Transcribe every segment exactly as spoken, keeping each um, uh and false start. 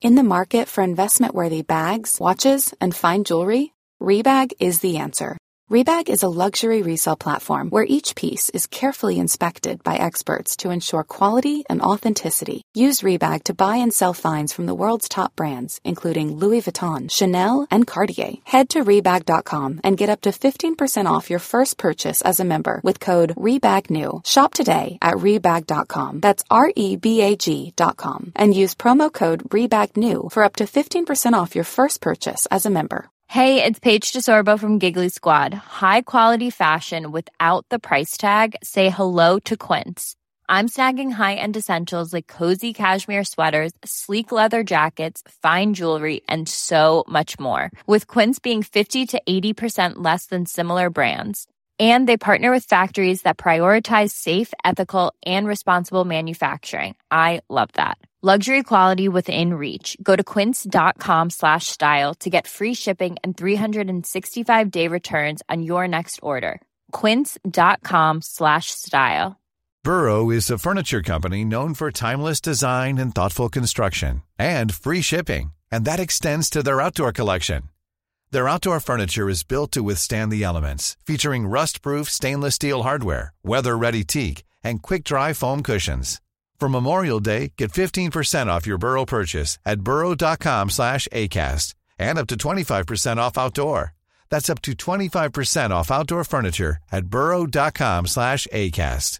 In the market for investment-worthy bags, watches, and fine jewelry, Rebag is the answer. Rebag is a luxury resale platform where each piece is carefully inspected by experts to ensure quality and authenticity. Use Rebag to buy and sell finds from the world's top brands, including Louis Vuitton, Chanel, and Cartier. Head to Rebag dot com and get up to fifteen percent off your first purchase as a member with code REBAGNEW. Shop today at Rebag dot com. That's R E B A G dot com. And use promo code REBAGNEW for up to fifteen percent off your first purchase as a member. Hey, it's Paige DeSorbo from Giggly Squad. High quality fashion without the price tag. Say hello to Quince. I'm snagging high-end essentials like cozy cashmere sweaters, sleek leather jackets, fine jewelry, and so much more. With Quince being fifty to eighty percent less than similar brands. And they partner with factories that prioritize safe, ethical, and responsible manufacturing. I love that. Luxury quality within reach. Go to quince.com slash style to get free shipping and three sixty-five day returns on your next order. Quince.com slash style. Burrow is a furniture company known for timeless design and thoughtful construction and free shipping. And that extends to their outdoor collection. Their outdoor furniture is built to withstand the elements, featuring rust-proof stainless steel hardware, weather-ready teak, and quick-dry foam cushions. For Memorial Day, get fifteen percent off your Burrow purchase at burrow.com slash ACAST and up to twenty-five percent off outdoor. That's up to twenty-five percent off outdoor furniture at burrow.com slash ACAST.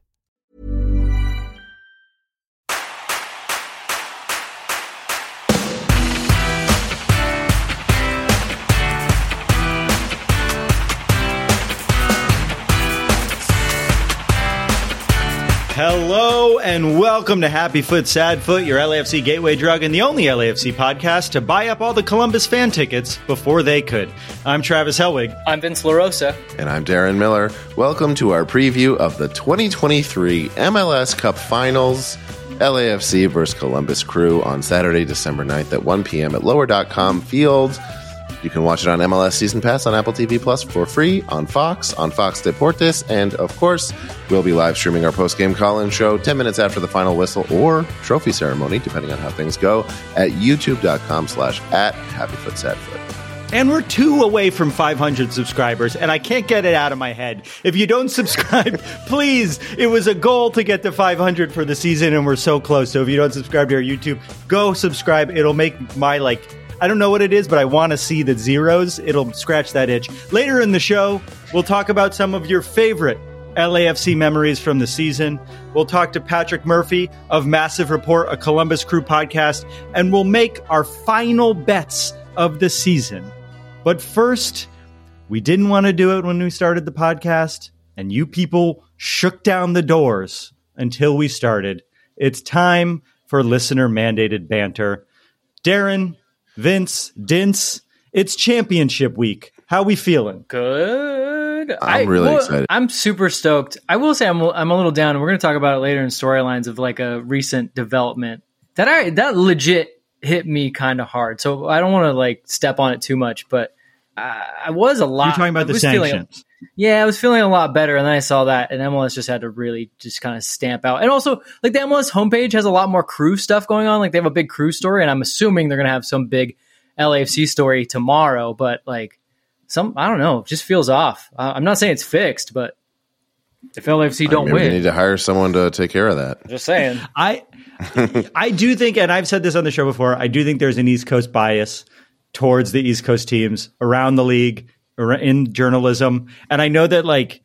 Hello and welcome to Happy Foot, Sad Foot, your L A F C gateway drug and the only L A F C podcast to buy up all the Columbus fan tickets before they could. I'm Travis Helwig. I'm Vince LaRosa. And I'm Darren Miller. Welcome to our preview of the twenty twenty-three M L S Cup Finals, L A F C versus Columbus Crew on Saturday, December ninth at one p.m. at lower dot com Field. You can watch it on M L S Season Pass on Apple T V Plus for free, on Fox, on Fox Deportes, and, of course, we'll be live streaming our post-game call-in show ten minutes after the final whistle or trophy ceremony, depending on how things go, at youtube.com slash at HappyFootSadFoot. And we're two away from five hundred subscribers, and I can't get it out of my head. If you don't subscribe, please, it was a goal to get to five hundred for the season, and we're so close. So if you don't subscribe to our YouTube, go subscribe. It'll make my, like... I don't know what it is, but I want to see the zeros. It'll scratch that itch. Later in the show, we'll talk about some of your favorite L A F C memories from the season. We'll talk to Patrick Murphy of Massive Report, a Columbus Crew podcast, and we'll make our final bets of the season. But first, we didn't want to do it when we started the podcast, and you people shook down the doors until we started. It's time for listener-mandated banter. Darren, Vince, Dince, it's championship week. How we feeling? Good. I'm I, really well, excited. I'm super stoked. I will say I'm I'm a little down, and we're going to talk about it later in storylines of like a recent development that I that legit hit me kind of hard. So I don't want to like step on it too much, but I, I was a lot. You're talking about the sanctions. Feeling, yeah, I was feeling a lot better, and then I saw that, and M L S just had to really just kind of stamp out. And also, like the M L S homepage has a lot more crew stuff going on. Like they have a big crew story, and I'm assuming they're going to have some big L A F C story tomorrow. But like some, I don't know, it just feels off. Uh, I'm not saying it's fixed, but if L A F C don't Maybe win, we need to hire someone to take care of that. Just saying. I, I do think, and I've said this on the show before, I do think there's an East Coast bias towards the East Coast teams around the league, in journalism. And I know that, like,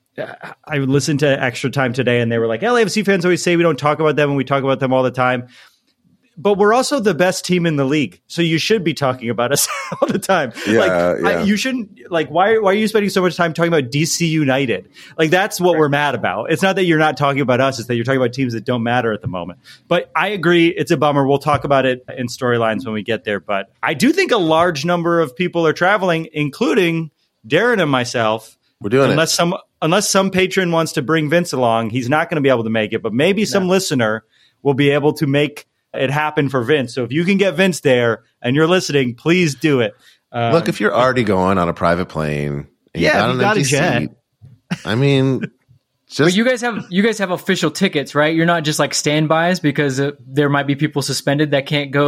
I listened to Extra Time today, and they were like, L A F C fans always say we don't talk about them, and we talk about them all the time. But we're also the best team in the league, so you should be talking about us all the time. Yeah, like, yeah. I, you shouldn't. Like, why? Why are you spending so much time talking about D C United? Like, that's what we're mad about. It's not that you're not talking about us; it's that you're talking about teams that don't matter at the moment. But I agree, it's a bummer. We'll talk about it in storylines when we get there. But I do think a large number of people are traveling, including Darren and myself. We're doing unless it. some unless some patron wants to bring Vince along, he's not going to be able to make it. But maybe some No. listener will be able to make it happened for Vince. So if you can get Vince there and you're listening, please do it. Um, Look, if you're already going on a private plane, and Yeah, you if got you an got a empty jet. seat, I mean, just but you guys have you guys have official tickets, right? You're not just like standbys because uh, there might be people suspended that can't go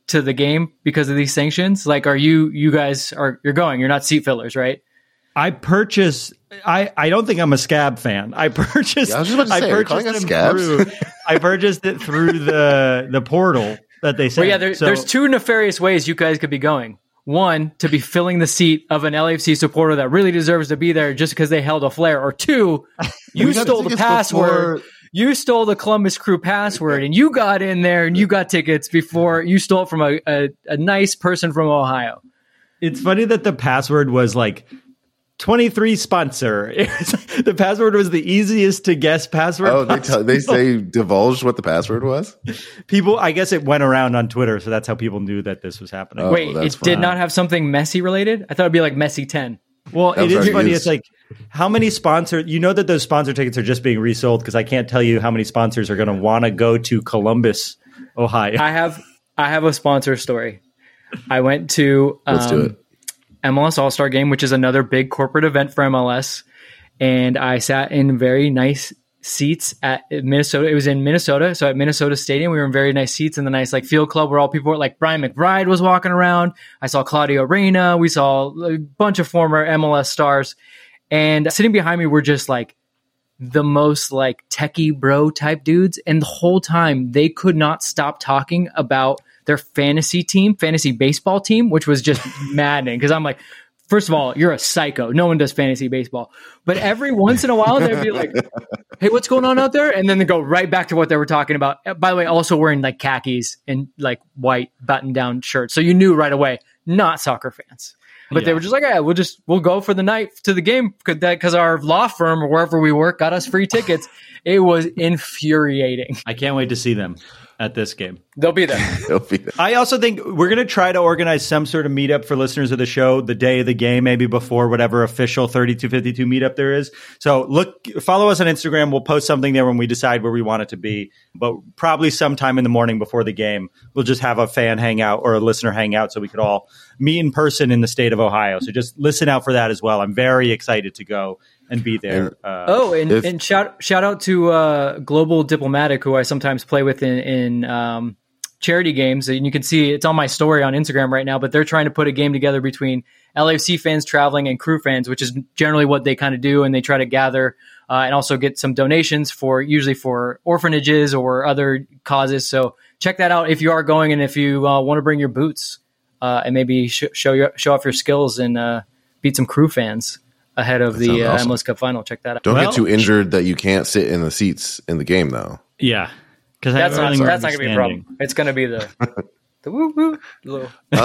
to the game because of these sanctions? Like, are you you guys are you're going? You're not seat fillers, right? I purchased. I, I don't think I'm a Scab fan. I purchased. Yeah, I was just about to say, I are you calling purchased us them Scabs? through. I purchased it through the the portal that they sent. Well, yeah, there, so, there's two nefarious ways you guys could be going. One, to be filling the seat of an L A F C supporter that really deserves to be there just because they held a flare. Or two, you We got stole the tickets password. before- You stole the Columbus Crew password, and you got in there and you got tickets before you stole it from a, a, a nice person from Ohio. It's funny that the password was like twenty-three sponsor. It was, the password was the easiest to guess password. Oh, they tell, they say divulged what the password was? People, I guess it went around on Twitter, so that's how people knew that this was happening. Oh, Wait, it that's did fine. not have something Messi related? I thought it'd be like Messi ten. Well, That it was is already funny. used. It's like how many sponsors? You know that those sponsor tickets are just being resold because I can't tell you how many sponsors are going to want to go to Columbus, Ohio. I have I have a sponsor story. I went to um, Let's do it. M L S All-Star Game, which is another big corporate event for M L S, and I sat in very nice seats at Minnesota. It was in Minnesota, so at Minnesota Stadium, we were in very nice seats in the nice like field club where all people were like Brian McBride was walking around. I saw Claudio Reyna. We saw a bunch of former M L S stars, and sitting behind me were just like the most like techie bro type dudes, and the whole time they could not stop talking about their fantasy team, fantasy baseball team, which was just maddening because I'm like, first of all, you're a psycho. No one does fantasy baseball. But every once in a while, they'd be like, hey, what's going on out there? And then they go right back to what they were talking about. By the way, also wearing like khakis and like white button down shirts. So you knew right away, not soccer fans. But they Yeah. were just like, yeah, we'll just, we'll go for the night to the game because our law firm or wherever we work got us free tickets. It was infuriating. I can't wait to see them at this game. They'll be there. It'll be there. I also think we're going to try to organize some sort of meetup for listeners of the show the day of the game, maybe before whatever official thirty-two fifty-two meetup there is. So look, follow us on Instagram. We'll post something there when we decide where we want it to be, but probably sometime in the morning before the game, we'll just have a fan hangout or a listener hangout so we could all meet in person in the state of Ohio. So just listen out for that as well. I'm very excited to go and be there. Uh, Oh, and, If- and shout shout out to uh, Global Diplomatic, who I sometimes play with in, in um, charity games. And you can see it's on my story on Instagram right now, but they're trying to put a game together between L A F C fans traveling and Crew fans, which is generally what they kind of do. And they try to gather uh, and also get some donations for usually for orphanages or other causes. So check that out if you are going and if you uh, want to bring your boots uh, and maybe sh- show your, show off your skills and uh, beat some Crew fans ahead of sounds the uh, awesome. M L S Cup final. Check that out. Don't Well- get too injured that you can't sit in the seats in the game, though. yeah. Because That's not, that's not going to be a problem. It's going to be the the woo woo. Little.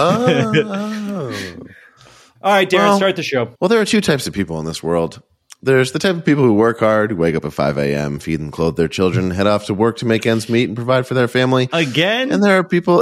Oh. All right, Darren, Well- start the show. Well, there are two types of people in this world. There's the type of people who work hard, who wake up at five a.m., feed and clothe their children, head off to work to make ends meet and provide for their family. Again? And there are people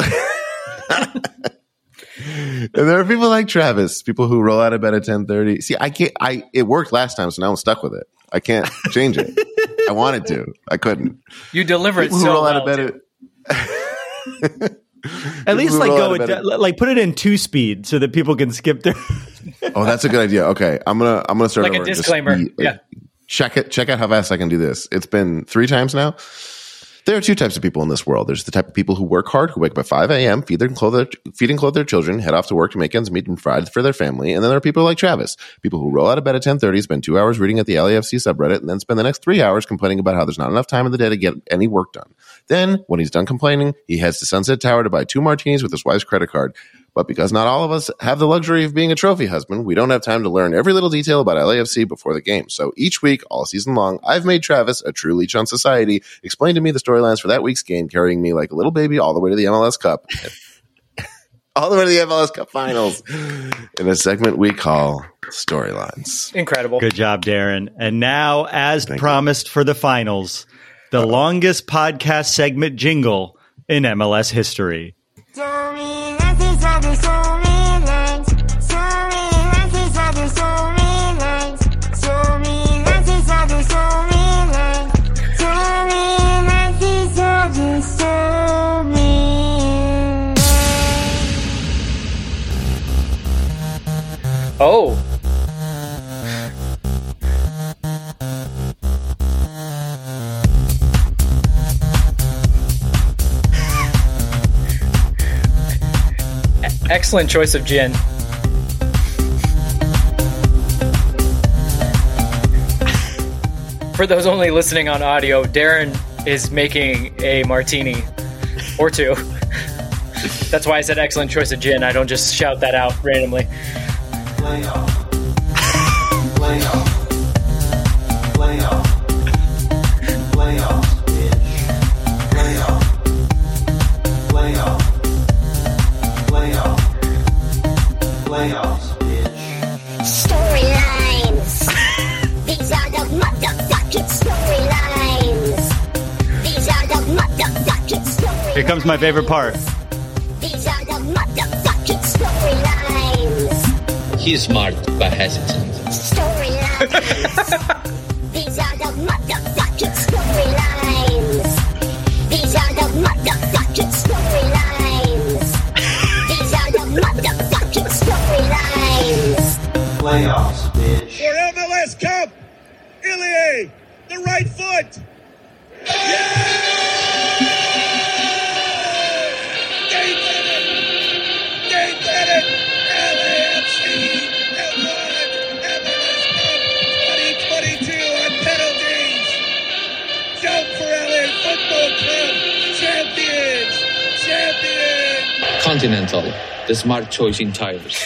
And there are people like Travis, people who roll out of bed at ten thirty. See, I can't I it worked last time, so now I'm stuck with it. I can't change it. I wanted to. I couldn't. You deliver it People who so roll out well. of bed too. at At least who like roll go out of with, bed at- like put it in two speed so that people can skip their. Oh, that's a good idea. Okay, I'm gonna I'm gonna start Like a over and just disclaimer. be- Yeah. Check it. Check out how fast I can do this. It's been three times now. There are two types of people in this world. There's the type of people who work hard, who wake up at five a.m., feed their clothe their, feed and clothe their children, head off to work to make ends meet and provide for their family. And then there are people like Travis, people who roll out of bed at ten thirty, spend two hours reading at the L A F C subreddit, and then spend the next three hours complaining about how there's not enough time in the day to get any work done. Then, when he's done complaining, he heads to Sunset Tower to buy two martinis with his wife's credit card. But because not all of us have the luxury of being a trophy husband, we don't have time to learn every little detail about L A F C before the game. So each week, all season long, I've made Travis, a true leech on society, explain to me the storylines for that week's game, carrying me like a little baby all the way to the M L S Cup. all the way to the M L S Cup finals in a segment we call Storylines. Incredible. Good job, Darren. And now, as Thank promised for the finals, the Uh-oh. longest podcast segment jingle in M L S history. Oh. Excellent choice of gin. For those only listening on audio, Darren is making a martini or two. That's why I said excellent choice of gin. I don't just shout that out randomly. Playoff. Playoff. Playoff. Playoff, bitch. Playoff. Playoff. Playoff. Playoffs, bitch. Storylines. These are the motherfucking storylines. These are the motherfucking storylines. Here comes my favorite part. These are the motherfucking storylines. He's smart but hesitant. Storylines. These are the motherfucking storylines. These are the motherfucking storylines. These are the motherfucking storylines. Playoffs, bitch. For M L S Cup, Ilie, the right foot. They did it! They did it! L A F C have won M L S Cup twenty twenty-two on penalties. Jump for L A Football Club, champions, champions. Continental, the smart choice in tires.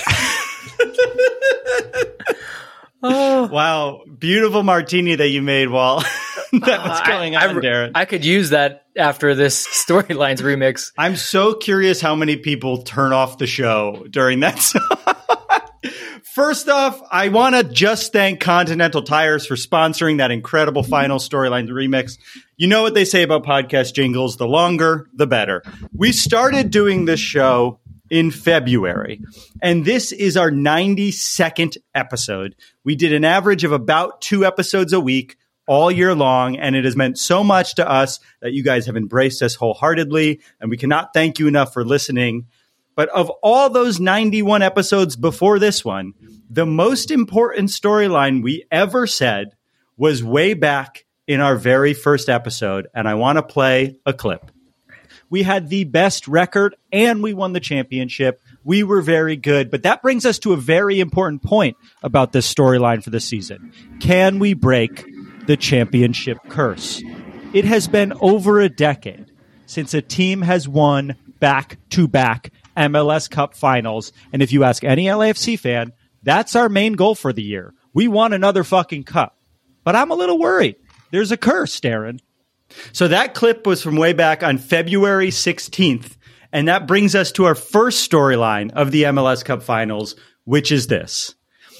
Wow, beautiful martini that you made while that was going I, on, I, Darren. I could use that after this Storylines remix. I'm so curious how many people turn off the show during that song. First off, I want to just thank Continental Tires for sponsoring that incredible final Storyline remix. You know what they say about podcast jingles, the longer, the better. We started doing this show in February, and this is our ninety-second episode. We did an average of about two episodes a week all year long, and it has meant so much to us that you guys have embraced us wholeheartedly, and we cannot thank you enough for listening. But of all those ninety-one episodes before this one, the most important storyline we ever said was way back in our very first episode, and I want to play a clip. We had the best record, and we won the championship. We were very good, but that brings us to a very important point about this storyline for the season. Can we break the championship curse? It has been over a decade since a team has won back-to-back M L S Cup finals, and if you ask any L A F C fan, that's our main goal for the year. We want another fucking cup. But I'm a little worried. There's a curse, Darren. So that clip was from way back on February sixteenth, and that brings us to our first storyline of the M L S Cup Finals, which is this.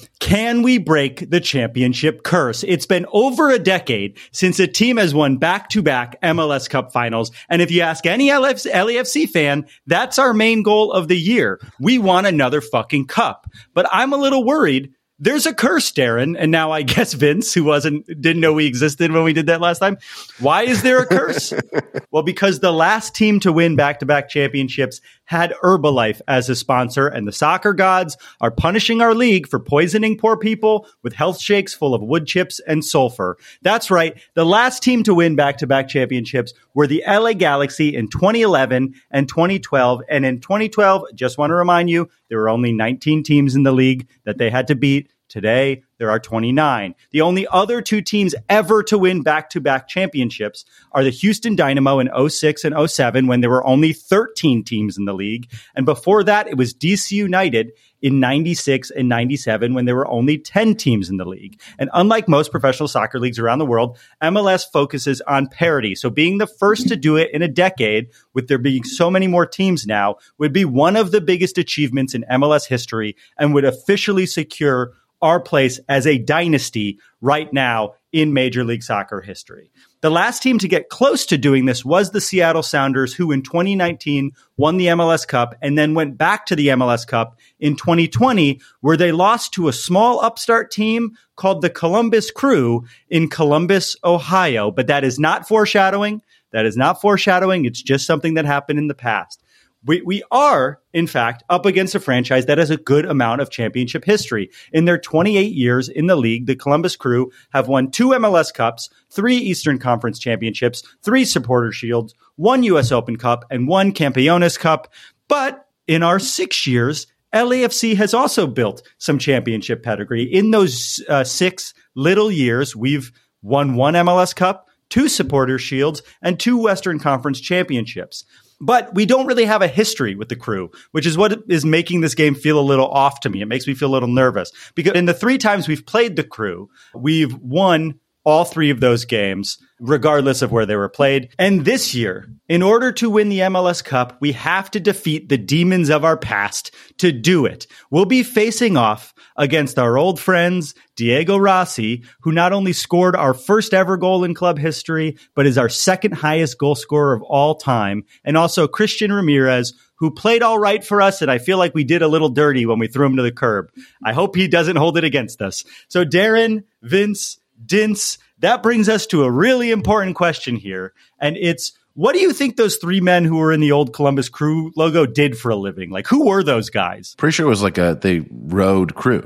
Can we break the championship curse? It's been over a decade since a team has won back-to-back M L S Cup Finals, and if you ask any L A F C fan, that's our main goal of the year. We want another fucking cup. But I'm a little worried. There's a curse, Darren, and now I guess Vince, who wasn't didn't know we existed when we did that last time. Why is there a curse? Well, because the last team to win back-to-back championships had Herbalife as a sponsor, and the soccer gods are punishing our league for poisoning poor people with health shakes full of wood chips and sulfur. That's right. The last team to win back-to-back championships were the L A Galaxy in twenty eleven and twenty twelve. And in twenty twelve, just want to remind you, there were only nineteen teams in the league that they had to beat. Today, there are twenty-nine. The only other two teams ever to win back-to-back championships are the Houston Dynamo in oh six and oh seven, when there were only thirteen teams in the league. And before that, it was D C United in ninety-six and ninety-seven, when there were only ten teams in the league. And unlike most professional soccer leagues around the world, M L S focuses on parity. So being the first to do it in a decade, with there being so many more teams now, would be one of the biggest achievements in M L S history and would officially secure our place as a dynasty right now in Major League Soccer history. The last team to get close to doing this was the Seattle Sounders, who in twenty nineteen won the M L S Cup and then went back to the M L S Cup in twenty twenty, where they lost to a small upstart team called the Columbus Crew in Columbus, Ohio. But that is not foreshadowing. That is not foreshadowing. It's just something that happened in the past. We we are, in fact, up against a franchise that has a good amount of championship history. In their twenty-eight years in the league, the Columbus Crew have won two M L S Cups, three Eastern Conference championships, three Supporter Shields, one U S Open Cup, and one Campeones Cup. But in our six years, L A F C has also built some championship pedigree. In those uh, six little years, we've won one M L S Cup, two Supporter Shields, and two Western Conference championships. But we don't really have a history with the Crew, which is what is making this game feel a little off to me. It makes me feel a little nervous because in the three times we've played the Crew, we've won all three of those games, regardless of where they were played. And this year, in order to win the M L S Cup, we have to defeat the demons of our past to do it. We'll be facing off against our old friends, Diego Rossi, who not only scored our first ever goal in club history, but is our second highest goal scorer of all time, and also Christian Ramirez, who played all right for us, and I feel like we did a little dirty when we threw him to the curb. I hope he doesn't hold it against us. So Darren, Vince, Dince, that brings us to a really important question here, and it's, what do you think those three men who were in the old Columbus Crew logo did for a living? Like, who were those guys? Pretty sure it was like a, they rode Crew.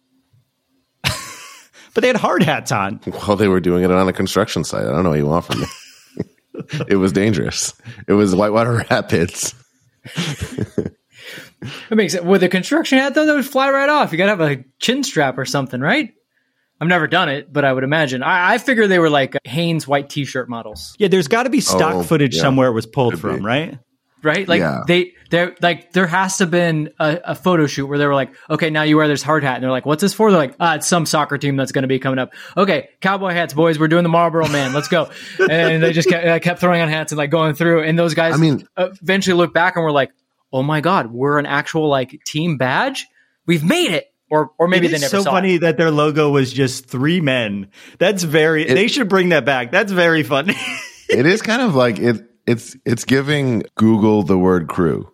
But they had hard hats on. Well, they were doing it on a construction site. I don't know what you want from me. It was dangerous. It was Whitewater Rapids. That makes it with a construction hat, though, that would fly right off. You got to have a chin strap or something, right? I've never done it, but I would imagine. I, I figure they were like Hanes white T-shirt models. Yeah, there's got to be stock Oh, footage yeah. somewhere it was pulled Could from, be. right? Right? Like Yeah. they, they're like, there has to have been a, a photo shoot where they were like, okay, now you wear this hard hat. And they're like, what's this for? They're like, ah, it's some soccer team that's going to be coming up. Okay, cowboy hats, boys. We're doing the Marlboro Man. Let's go. And they just kept, uh, kept throwing on hats and like going through. And those guys I mean- eventually look back and were like, oh my God, we're an actual like team badge. We've made it. Or, or maybe It they is never so saw funny it. that their logo was just three men. That's very, It- they should bring that back. That's very funny. It is kind of like it. It's it's giving Google the word crew.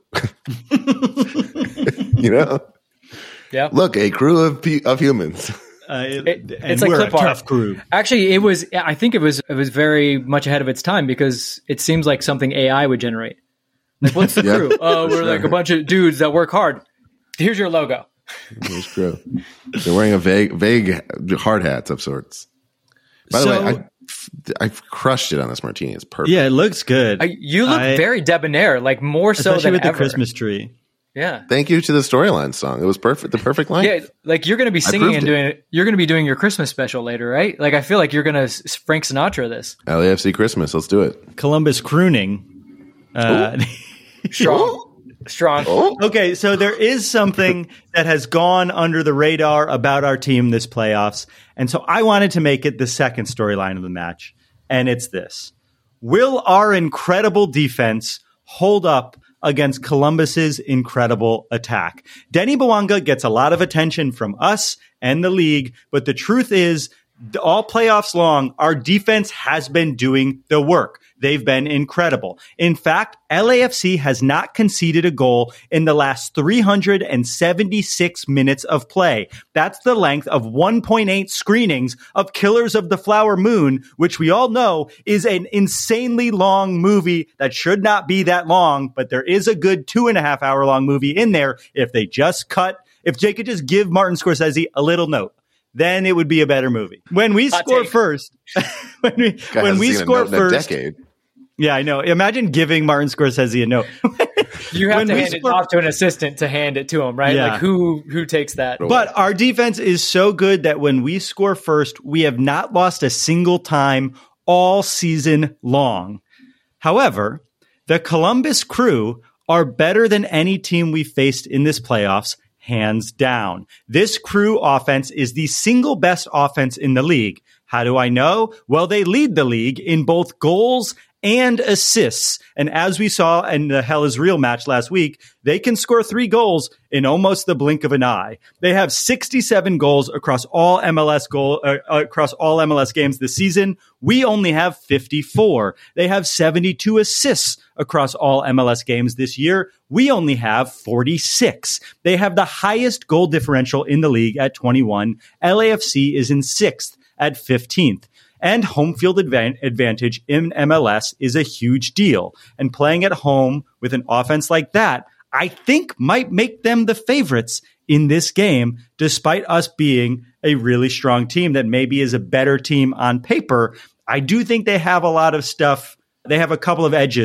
You know, Yeah. look, a crew of pe- of humans. Uh, It- and it's like we're clip a art. tough crew. Actually, it was. I think it was. It was very much ahead of its time because it seems like something A I would generate. Like, what's the Yeah, crew? Oh, for we're like sure. a bunch of dudes that work hard. Here's your logo. There's crew. They're wearing a vague vague hard hats of sorts. By the So- way, I I've crushed it on this martini. It's perfect. Yeah, it looks good. I, you look I- very debonair, like more so especially than with the ever. Christmas tree. Yeah, Thank you to the storyline song. It was perfect. The perfect line. yeah. Like you're going to be singing proved and doing. You're going to be doing your Christmas special later, right? Like I feel like you're going to Frank Sinatra this. L A F C Christmas. Let's do it. Columbus crooning. Uh, Strong, strong. Oh, Okay, so there is something that has gone under the radar about our team this playoffs. And so I wanted to make it the second storyline of the match. And it's this. Will our incredible defense hold up against Columbus's incredible attack? Denny Bawanga gets a lot of attention from us and the league, but the truth is, all playoffs long, our defense has been doing the work. They've been incredible. In fact, L A F C has not conceded a goal in the last three hundred seventy-six minutes of play. That's the length of one point eight screenings of Killers of the Flower Moon, which we all know is an insanely long movie that should not be that long, but there is a good two and a half hour long movie in there if they just cut, if Jake could just give Martin Scorsese a little note. Then it would be a better movie. When we Hot score take. first, when we, guy when hasn't we seen a score note in a first, decade. yeah, I know. Imagine giving Martin Scorsese a note. You have When to we hand it score- off to an assistant to hand it to him, right? Yeah. Like who who takes that? But our defense is so good that when we score first, we have not lost a single time all season long. However, the Columbus Crew are better than any team we faced in this playoffs, hands down. This Crew offense is the single best offense in the league. How do I know? Well, they lead the league in both goals and assists. And as we saw in the Hell is Real match last week, they can score three goals in almost the blink of an eye. They have sixty-seven goals across all M L S goal uh, across all M L S games this season. We only have fifty-four. They have seventy-two assists across all M L S games this year. We only have forty-six. They have the highest goal differential in the league at twenty-one. L A F C is in sixth at fifteenth. And home field advan- advantage in M L S is a huge deal. And playing at home with an offense like that, I think might make them the favorites in this game, despite us being a really strong team that maybe is a better team on paper. I do think they have a lot of stuff. They have a couple of edges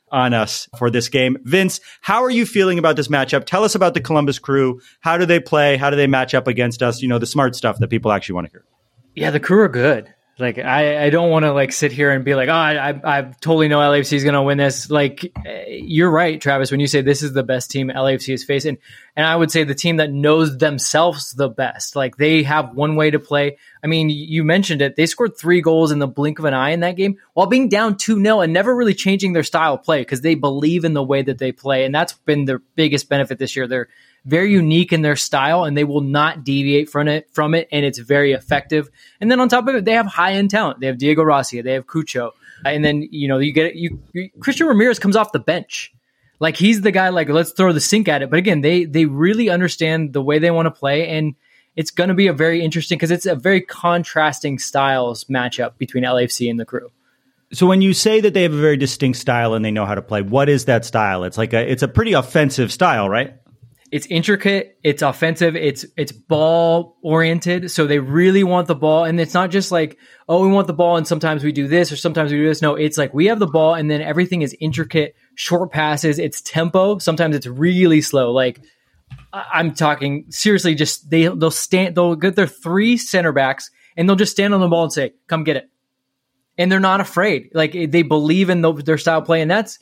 on us for this game. Vince, how are you feeling about this matchup? Tell us about the Columbus Crew. How do they play? How do they match up against us? You know, the smart stuff that people actually want to hear. Yeah, the Crew are good. Like, I, I don't want to like sit here and be like, oh, I, I, I totally know L A F C is going to win this. Like, you're right, Travis, when you say this is the best team L A F C has faced. And, and I would say the team that knows themselves the best. Like, they have one way to play. I mean, you mentioned it. They scored three goals in the blink of an eye in that game while being down two nil and never really changing their style of play because they believe in the way that they play. And that's been their biggest benefit this year. They're very unique in their style, and they will not deviate from it, from it, and it's very effective. And then on top of it, they have high-end talent. They have Diego Rossi, they have Cucho, and then you know you get you, you Christian Ramirez comes off the bench, like he's the guy. Like let's throw the sink at it. But again, they they really understand the way they want to play, and it's going to be a very interesting because it's a very contrasting styles matchup between L A F C and the Crew. So when you say that they have a very distinct style and they know how to play, what is that style? It's like a it's a pretty offensive style, right? It's intricate, it's offensive, it's it's ball oriented. So they really want the ball. And it's not just like, oh, we want the ball and sometimes we do this or sometimes we do this. No, it's like we have the ball and then everything is intricate, short passes, it's tempo. Sometimes it's really slow. Like I'm talking seriously, just they they'll stand they'll get their three center backs and they'll just stand on the ball and say, come get it. And they're not afraid. Like they believe in the, their style of play. And that's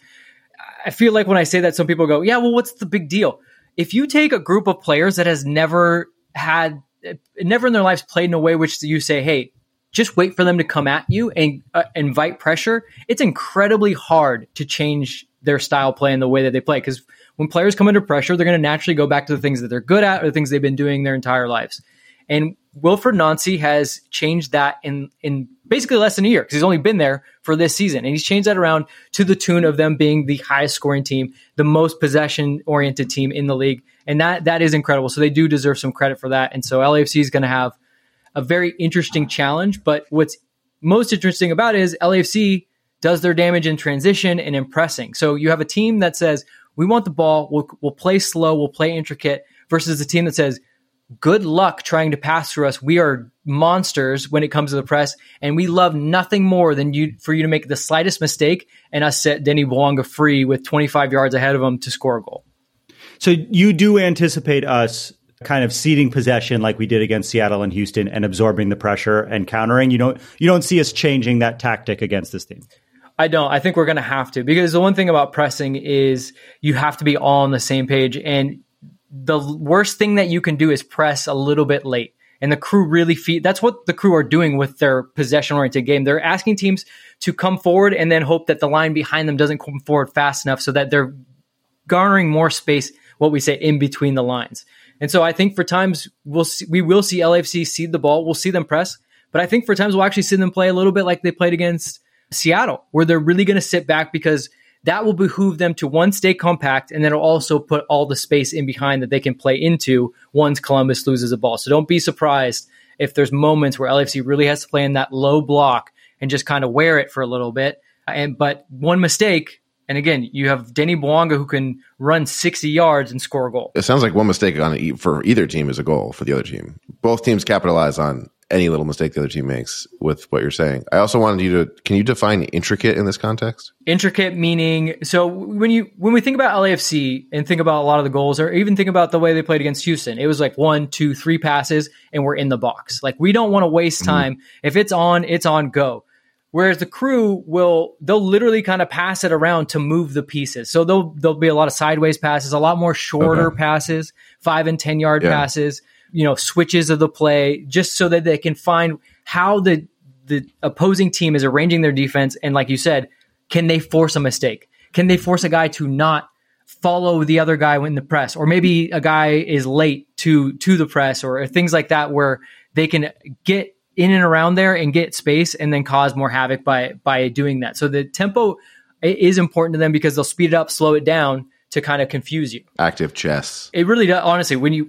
I feel like when I say that, some people go, yeah, well, what's the big deal? If you take a group of players that has never had, never in their lives played in a way which you say, hey, just wait for them to come at you and uh, invite pressure, it's incredibly hard to change their style play and the way that they play. Because when players come under pressure, they're going to naturally go back to the things that they're good at or the things they've been doing their entire lives. And Wilfried Nancy has changed that in, in basically less than a year because he's only been there for this season. And he's changed that around to the tune of them being the highest scoring team, the most possession-oriented team in the league. And that that is incredible. So they do deserve some credit for that. And so L A F C is going to have a very interesting challenge. But what's most interesting about it is L A F C does their damage in transition and in pressing. So you have a team that says, we want the ball, we'll, we'll play slow, we'll play intricate, versus a team that says, good luck trying to pass through us. We are monsters when it comes to the press, and we love nothing more than you for you to make the slightest mistake and us set Denny Bouanga free with twenty-five yards ahead of him to score a goal. So you do anticipate us kind of ceding possession like we did against Seattle and Houston and absorbing the pressure and countering. You don't you don't see us changing that tactic against this team. I don't. I think we're going to have to, because the one thing about pressing is you have to be all on the same page, and the worst thing that you can do is press a little bit late. And the Crew really feed. That's what the Crew are doing with their possession-oriented game. They're asking teams to come forward and then hope that the line behind them doesn't come forward fast enough so that they're garnering more space, what we say, in between the lines. And so I think for times we'll see, we will see L A F C cede the ball. We'll see them press. But I think for times we'll actually see them play a little bit like they played against Seattle, where they're really going to sit back because that will behoove them to, one, stay compact, and then it'll also put all the space in behind that they can play into once Columbus loses a ball. So don't be surprised if there's moments where L A F C really has to play in that low block and just kind of wear it for a little bit. And but one mistake, and again, you have Denny Bouanga who can run sixty yards and score a goal. It sounds like one mistake on e- for either team is a goal for the other team. Both teams capitalize on any little mistake the other team makes with what you're saying. I also wanted you to, can you define intricate in this context? Intricate meaning, so when you when we think about L A F C and think about a lot of the goals, or even think about the way they played against Houston, it was like one, two, three passes, and we're in the box. Like, we don't want to waste time. Mm-hmm. If it's on, it's on, go. Whereas the Crew will, they'll literally kind of pass it around to move the pieces. So there'll, there'll be a lot of sideways passes, a lot more shorter okay. passes, five and ten yard yeah. passes, you know, switches of the play, just so that they can find how the the opposing team is arranging their defense. And like you said, can they force a mistake? Can they force a guy to not follow the other guy in the press? Or maybe a guy is late to to the press, or things like that, where they can get in and around there and get space and then cause more havoc by by doing that. So the tempo is important to them because they'll speed it up, slow it down to kind of confuse you. Active chess. It really does. Honestly, when you,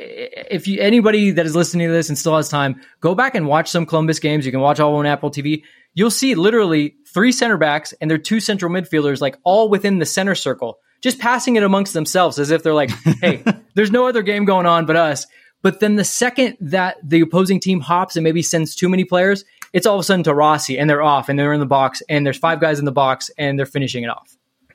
if you, anybody that is listening to this and still has time, go back and watch some Columbus games. You can watch all on Apple T V. You'll see literally three center backs and their two central midfielders, like all within the center circle, just passing it amongst themselves as if they're like, hey, there's no other game going on but us. But then the second that the opposing team hops and maybe sends too many players, it's all of a sudden to Rossi and they're off and they're in the box and there's five guys in the box and they're finishing it off.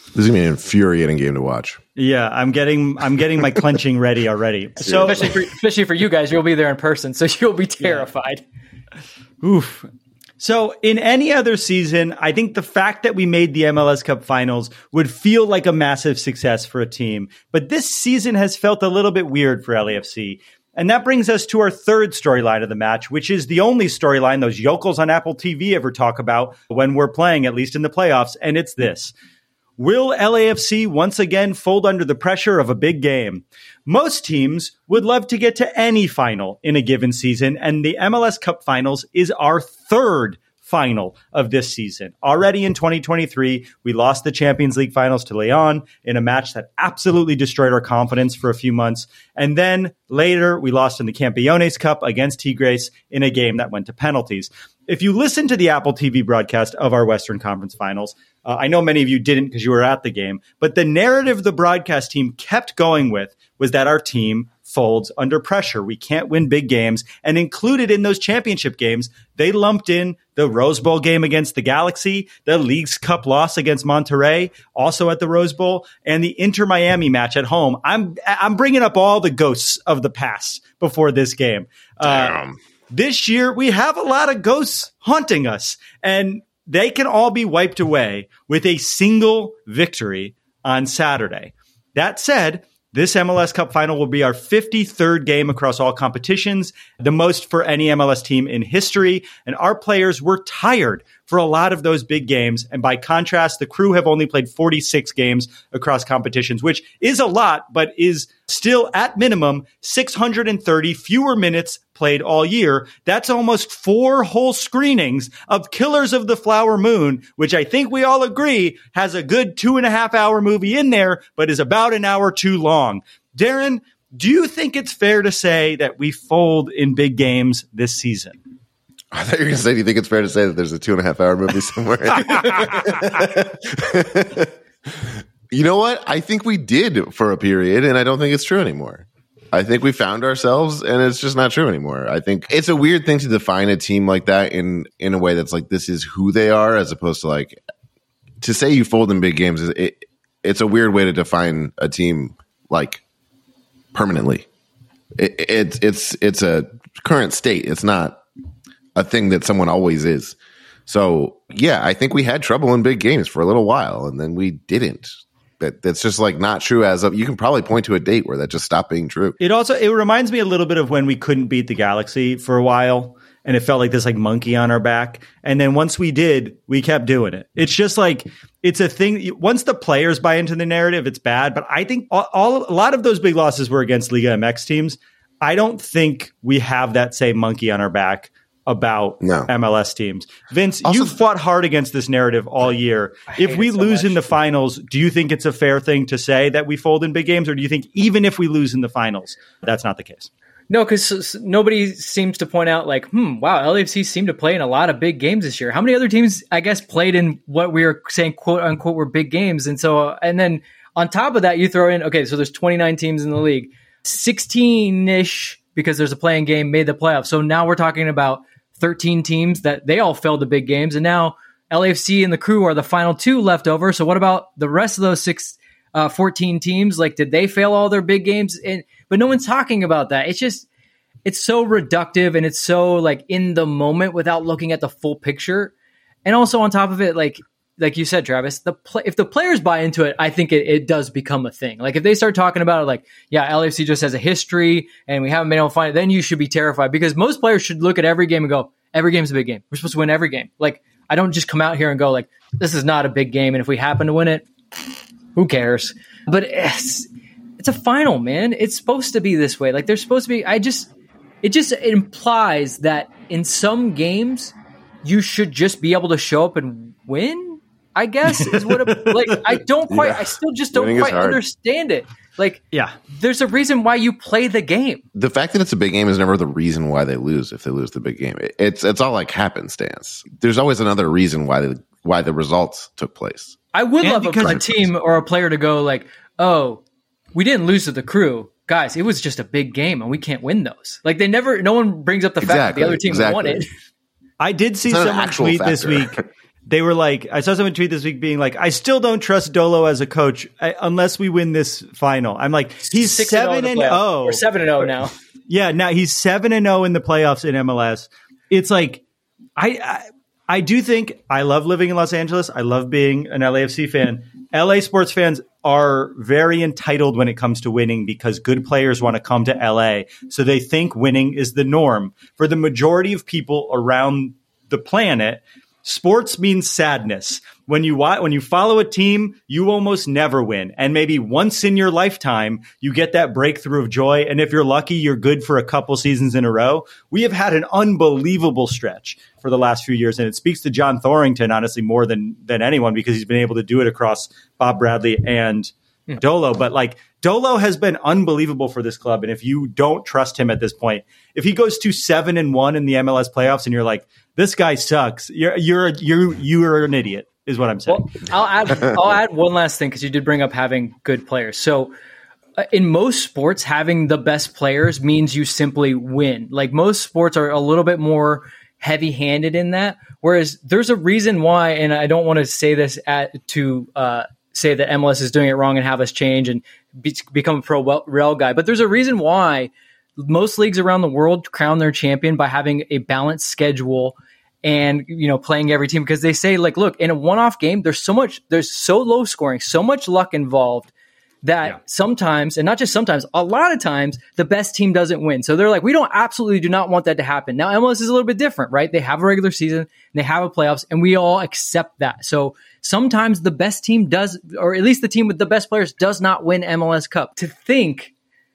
This is gonna be an infuriating game to watch. Yeah, I'm getting I'm getting my clenching ready already. So especially for, especially for you guys, you'll be there in person, so you'll be terrified. Yeah. Oof. So in any other season, I think the fact that we made the M L S Cup Finals would feel like a massive success for a team. But this season has felt a little bit weird for L A F C. And that brings us to our third storyline of the match, which is the only storyline those yokels on Apple T V ever talk about when we're playing, at least in the playoffs. And it's this. Will L A F C once again fold under the pressure of a big game? Most teams would love to get to any final in a given season, and the M L S Cup Finals is our third final of this season. Already in twenty twenty-three, we lost the Champions League Finals to Lyon in a match that absolutely destroyed our confidence for a few months. And then later, we lost in the Campeones Cup against Tigres in a game that went to penalties. If you listen to the Apple T V broadcast of our Western Conference Finals, uh, I know many of you didn't because you were at the game, but the narrative the broadcast team kept going with was that our team folds under pressure. We can't win big games. And included in those championship games, they lumped in the Rose Bowl game against the Galaxy, the League's Cup loss against Monterrey, also at the Rose Bowl, and the Inter Miami match at home. I'm I'm bringing up all the ghosts of the past before this game. Damn. Uh, this year, we have a lot of ghosts haunting us, and they can all be wiped away with a single victory on Saturday. That said, this M L S Cup Final will be our fifty-third game across all competitions, the most for any M L S team in history. And our players were tired for a lot of those big games. And by contrast, the crew have only played forty-six games across competitions, which is a lot, but is still at minimum six hundred thirty fewer minutes played all year. That's almost four whole screenings of Killers of the Flower Moon, which I think we all agree has a good two and a half hour movie in there, but is about an hour too long. Darren, do you think it's fair to say that we fold in big games this season? I thought you were going to say, do you think it's fair to say that there's a two and a half hour movie somewhere? You know what? I think we did for a period, and I don't think it's true anymore. I think we found ourselves, and it's just not true anymore. I think it's a weird thing to define a team like that in, in a way that's like, this is who they are, as opposed to like, to say you fold in big games, it, it's a weird way to define a team like permanently. It, it's, it's, it's a current state. It's not a thing that someone always is. So yeah, I think we had trouble in big games for a little while, and then we didn't. That that's just like not true as of, you can probably point to a date where that just stopped being true. It also, it reminds me a little bit of when we couldn't beat the Galaxy for a while, and it felt like this like monkey on our back. And then once we did, we kept doing it. It's just like, it's a thing. Once the players buy into the narrative, it's bad. But I think all, all a lot of those big losses were against Liga M X teams. I don't think we have that same monkey on our back about no. M L S teams. Vince, Also, you fought hard against this narrative all year. If we so lose much. in the finals, do you think it's a fair thing to say that we fold in big games? Or do you think even if we lose in the finals, that's not the case? No, because nobody seems to point out like, hmm, wow, L A F C seemed to play in a lot of big games this year. How many other teams, I guess, played in what we were saying, quote unquote, were big games? And so, and then on top of that, you throw in, okay, so there's twenty-nine teams in the league, sixteen-ish, because there's a playing game, made the playoffs. So now we're talking about thirteen teams that they all failed the big games. And now L A F C and the crew are the final two left over. So what about the rest of those six, uh, fourteen teams? Like, did they fail all their big games? And, but no one's talking about that. It's just, it's so reductive, and it's so like in the moment without looking at the full picture. And also on top of it, like, like you said, Travis, the pl- if the players buy into it, I think it, it does become a thing. Like if they start talking about it, like, yeah, L A F C just has a history and we haven't been able to find it, then you should be terrified, because most players should look at every game and go, every game's a big game. We're supposed to win every game. Like, I don't just come out here and go like, this is not a big game, and if we happen to win it, who cares? But it's, it's a final, man. It's supposed to be this way. Like, they're supposed to be, I just, it just it implies that in some games you should just be able to show up and win, I guess, is what it, like, I don't quite, yeah. I still just don't Winning quite understand it. Like, yeah, there's a reason why you play the game. The fact that it's a big game is never the reason why they lose. If they lose the big game, it's it's all like happenstance. There's always another reason why the why the results took place. I would and love a, a team or a player to go like, oh, we didn't lose to the crew, guys. It was just a big game, and we can't win those. Like, they never, no one brings up the exactly, fact that the other team exactly. won it. I did see someone tweet this week they were like, I saw someone tweet this week being like, I still don't trust Dolo as a coach I, unless we win this final. I'm like, he's Six seven and oh. We're seven and oh now. Yeah, now he's seven and oh in the playoffs in M L S. It's like, I, I I do think I love living in Los Angeles. I love being an L A F C fan. L A sports fans are very entitled when it comes to winning because good players want to come to L A. So they think winning is the norm. For the majority of people around the planet, sports means sadness. When you wa- when you follow a team, you almost never win. And maybe once in your lifetime, you get that breakthrough of joy. And if you're lucky, you're good for a couple seasons in a row. We have had an unbelievable stretch for the last few years. And it speaks to John Thorrington, honestly, more than than anyone, because he's been able to do it across Bob Bradley and Dolo. But like Dolo has been unbelievable for this club. And if you don't trust him at this point, if he goes to seven and one in the M L S playoffs and you're like, this guy sucks, you're you're you're you're an idiot, is what I'm saying. Well, I'll add I'll add one last thing because you did bring up having good players. So uh, in most sports, having the best players means you simply win. Like most sports are a little bit more heavy-handed in that. Whereas there's a reason why, and I don't want to say this at to uh, say that M L S is doing it wrong and have us change and be, become a pro rel guy, but there's a reason why most leagues around the world crown their champion by having a balanced schedule and, you know, playing every team, because they say, like, look, in a one-off game, there's so much, there's so low scoring, so much luck involved that yeah. sometimes, and not just sometimes, a lot of times, the best team doesn't win. So they're like, we don't absolutely do not want that to happen. Now, M L S is a little bit different, right? They have a regular season, and they have a playoffs, and we all accept that. So sometimes the best team does, or at least the team with the best players does not win M L S Cup. To think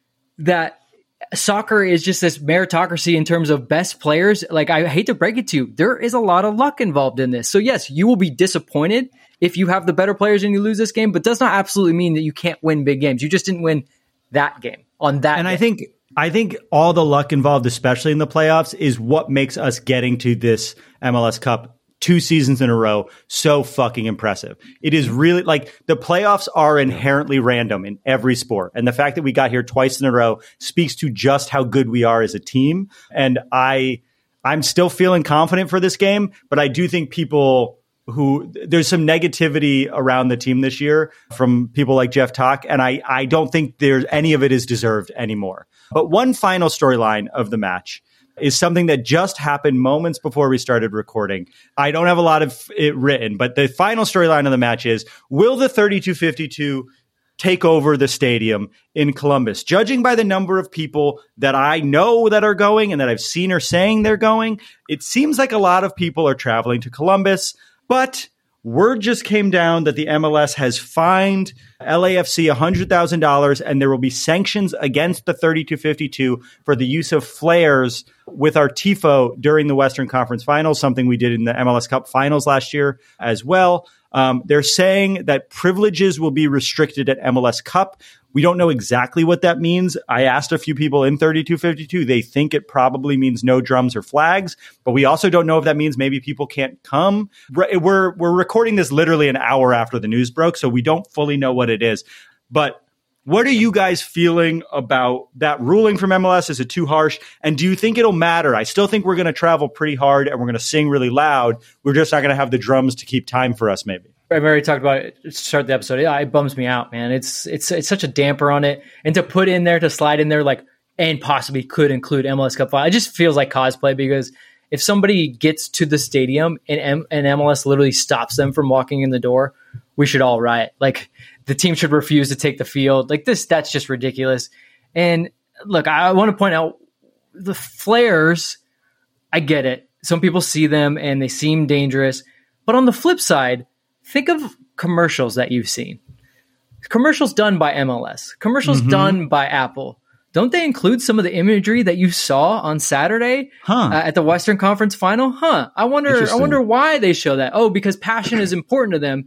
that soccer is just this meritocracy in terms of best players, like, I hate to break it to you, there is a lot of luck involved in this. So yes, you will be disappointed if you have the better players and you lose this game, but does not absolutely mean that you can't win big games. You just didn't win that game on that and game. I think I think all the luck involved, especially in the playoffs, is what makes us getting to this M L S Cup two seasons in a row so fucking impressive. It is really, like, the playoffs are inherently random in every sport. And the fact that we got here twice in a row speaks to just how good we are as a team. And I, I'm still feeling confident for this game, but I do think people who, there's some negativity around the team this year from people like Jeff Talk. And I, I don't think there's any of it is deserved anymore. But one final storyline of the match is something that just happened moments before we started recording. I don't have a lot of it written, but the final storyline of the match is, will the thirty-two fifty-two take over the stadium in Columbus? Judging by the number of people that I know that are going and that I've seen are saying they're going, it seems like a lot of people are traveling to Columbus, but word just came down that the M L S has fined L A F C one hundred thousand dollars, and there will be sanctions against the thirty-two fifty-two for the use of flares with our tifo during the Western Conference Finals, something we did in the M L S Cup Finals last year as well. Um, they're saying that privileges will be restricted at M L S Cup. We don't know exactly what that means. I asked a few people in thirty-two fifty-two. They think it probably means no drums or flags, but we also don't know if that means maybe people can't come. We're, we're recording this literally an hour after the news broke, so we don't fully know what it is. But what are you guys feeling about that ruling from M L S? Is it too harsh? And do you think it'll matter? I still think we're going to travel pretty hard and we're going to sing really loud. We're just not going to have the drums to keep time for us, maybe. I've already talked about it to start the episode. Yeah, it bums me out, man. It's it's it's such a damper on it. And to put in there, to slide in there, like, and possibly could include M L S Cup final, it just feels like cosplay, because if somebody gets to the stadium and, M- and M L S literally stops them from walking in the door, we should all riot. Like, the team should refuse to take the field. Like, this, that's just ridiculous. And look, I want to point out the flares. I get it. Some people see them and they seem dangerous. But on the flip side, think of commercials that you've seen. Commercials done by M L S. Commercials mm-hmm. done by Apple. Don't they include some of the imagery that you saw on Saturday huh. uh, at the Western Conference Final? Huh. I wonder I wonder why they show that. Oh, because passion is important to them,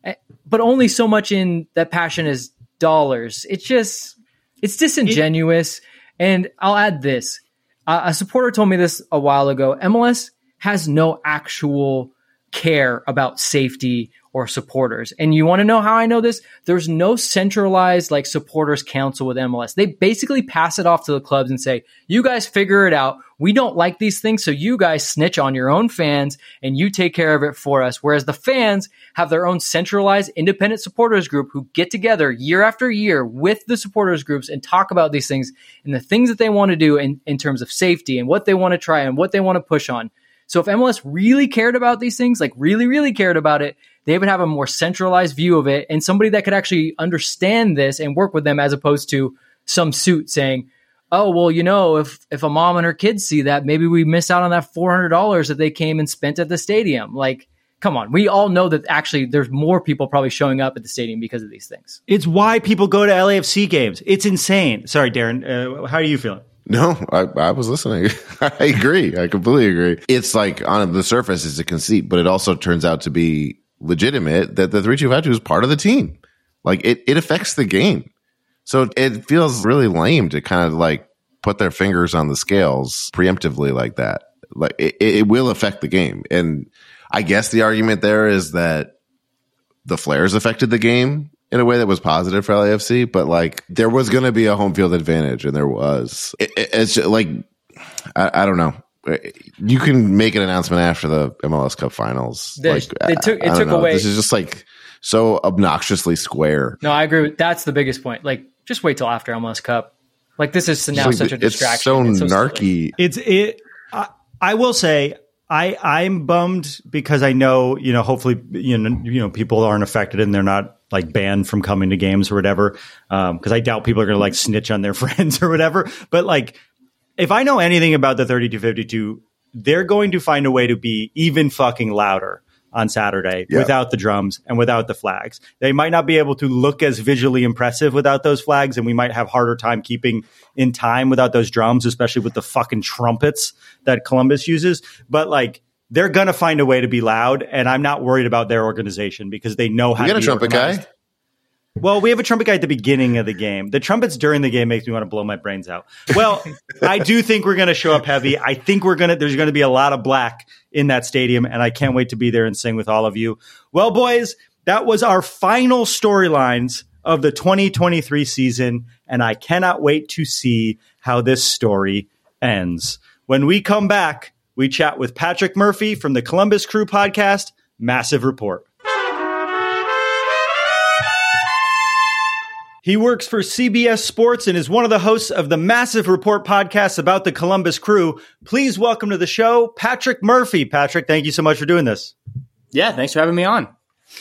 but only so much in that passion is dollars. It's just, it's disingenuous. It, and I'll add this. Uh, a supporter told me this a while ago. M L S has no actual care about safety or supporters. And you want to know how I know this? There's no centralized like supporters council with M L S. They basically pass it off to the clubs and say, you guys figure it out. We don't like these things, so you guys snitch on your own fans and you take care of it for us. Whereas the fans have their own centralized independent supporters group who get together year after year with the supporters groups and talk about these things and the things that they want to do in, in terms of safety and what they want to try and what they want to push on. So if M L S really cared about these things, like really, really cared about it, they would have a more centralized view of it and somebody that could actually understand this and work with them as opposed to some suit saying, oh, well, you know, if, if a mom and her kids see that, maybe we miss out on that four hundred dollars that they came and spent at the stadium. Like, come on. We all know that actually there's more people probably showing up at the stadium because of these things. It's why people go to L A F C games. It's insane. Sorry, Darren. Uh, how are you feeling? No, I, I was listening. I agree. I completely agree. It's like on the surface, it's a conceit, but it also turns out to be legitimate that the three two five two is part of the team. Like it, it affects the game. So it feels really lame to kind of like put their fingers on the scales preemptively like that. Like it, it will affect the game. And I guess the argument there is that the flares affected the game in a way that was positive for L A F C, but like there was going to be a home field advantage, and there was. It, it, it's just, like I, I don't know. You can make an announcement after the M L S Cup Finals. They, like they took, it I took know. away. This is just like so obnoxiously square. No, I agree with that's the biggest point. Like, just wait till after M L S Cup. Like, this is now like, such a distraction. It's so it's so narky. silly. It's it. I, I will say. I, I'm bummed because I know, you know, hopefully, you know, you know, people aren't affected and they're not like banned from coming to games or whatever. Um, cause I doubt people are going to like snitch on their friends or whatever. But like, if I know anything about the thirty-two fifty-two, they're going to find a way to be even fucking louder on Saturday yeah. without the drums and without the flags. They might not be able to look as visually impressive without those flags, and we might have harder time keeping in time without those drums, especially with the fucking trumpets that Columbus uses. But like, they're going to find a way to be loud, and I'm not worried about their organization because they know how you to get be a trumpet organized. guy. Well, we have a trumpet guy at the beginning of the game. The trumpets during the game makes me want to blow my brains out. Well, I do think we're going to show up heavy. I think we're going to, there's going to be a lot of black in that stadium, and I can't wait to be there and sing with all of you. Well, boys, that was our final storylines of the twenty twenty-three season, and I cannot wait to see how this story ends. When we come back, we chat with Patrick Murphy from the Columbus Crew podcast, Massive Report. He works for C B S Sports and is one of the hosts of the Massive Report podcast about the Columbus Crew. Please welcome to the show, Patrick Murphy. Patrick, thank you so much for doing this. Yeah, thanks for having me on.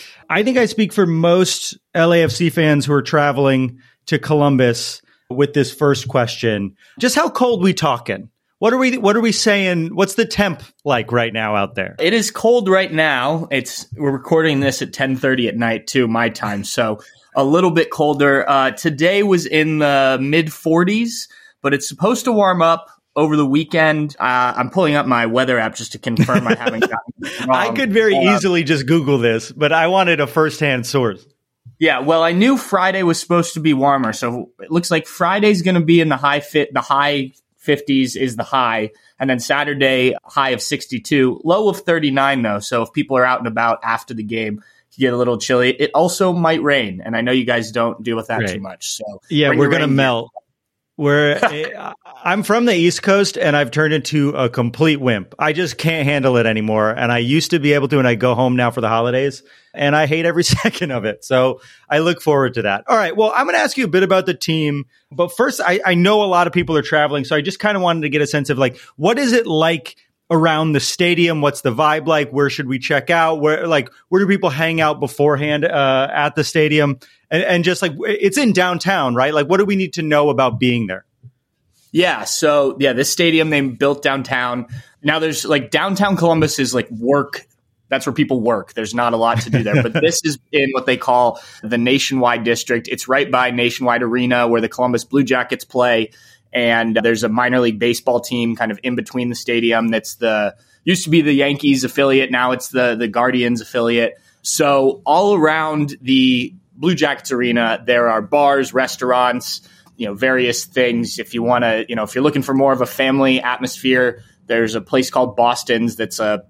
I think I speak for most L A F C fans who are traveling to Columbus with this first question. Just how cold we talking? What are we what are we saying? What's the temp like right now out there? It is cold right now. It's we're recording this at ten thirty at night too, my time. So a little bit colder. Uh, today was in the mid forties, but it's supposed to warm up over the weekend. Uh, I'm pulling up my weather app just to confirm I haven't gotten it wrong. I could very uh, easily just Google this, but I wanted a firsthand source. Yeah, well, I knew Friday was supposed to be warmer, so it looks like Friday's going to be in the high fit. The high fifties is the high, and then Saturday high of sixty-two, low of thirty-nine though. So if people are out and about after the game, get a little chilly. It also might rain, and I know you guys don't deal with that right. too much. So yeah, we're gonna melt. We're I'm from the East Coast, and I've turned into a complete wimp. I just can't handle it anymore. And I used to be able to, and I go home now for the holidays, and I hate every second of it. So I look forward to that. All right, well, I'm going to ask you a bit about the team, but first, I, I know a lot of people are traveling, so I just kind of wanted to get a sense of like, what is it like around the stadium? What's the vibe like? Where should we check out? Where like where do people hang out beforehand uh, at the stadium? And, and just like it's in downtown, right? Like what do we need to know about being there? Yeah. So yeah, this stadium they built downtown. Now there's like downtown Columbus is like work. That's where people work. There's not a lot to do there, but this is in what they call the Nationwide District. It's right by Nationwide Arena where the Columbus Blue Jackets play. And there's a minor league baseball team kind of in between the stadium. That's the used to be the Yankees affiliate. Now it's the, the Guardians affiliate. So all around the Blue Jackets arena, there are bars, restaurants, you know, various things. If you want to, you know, if you're looking for more of a family atmosphere, there's a place called Boston's that's a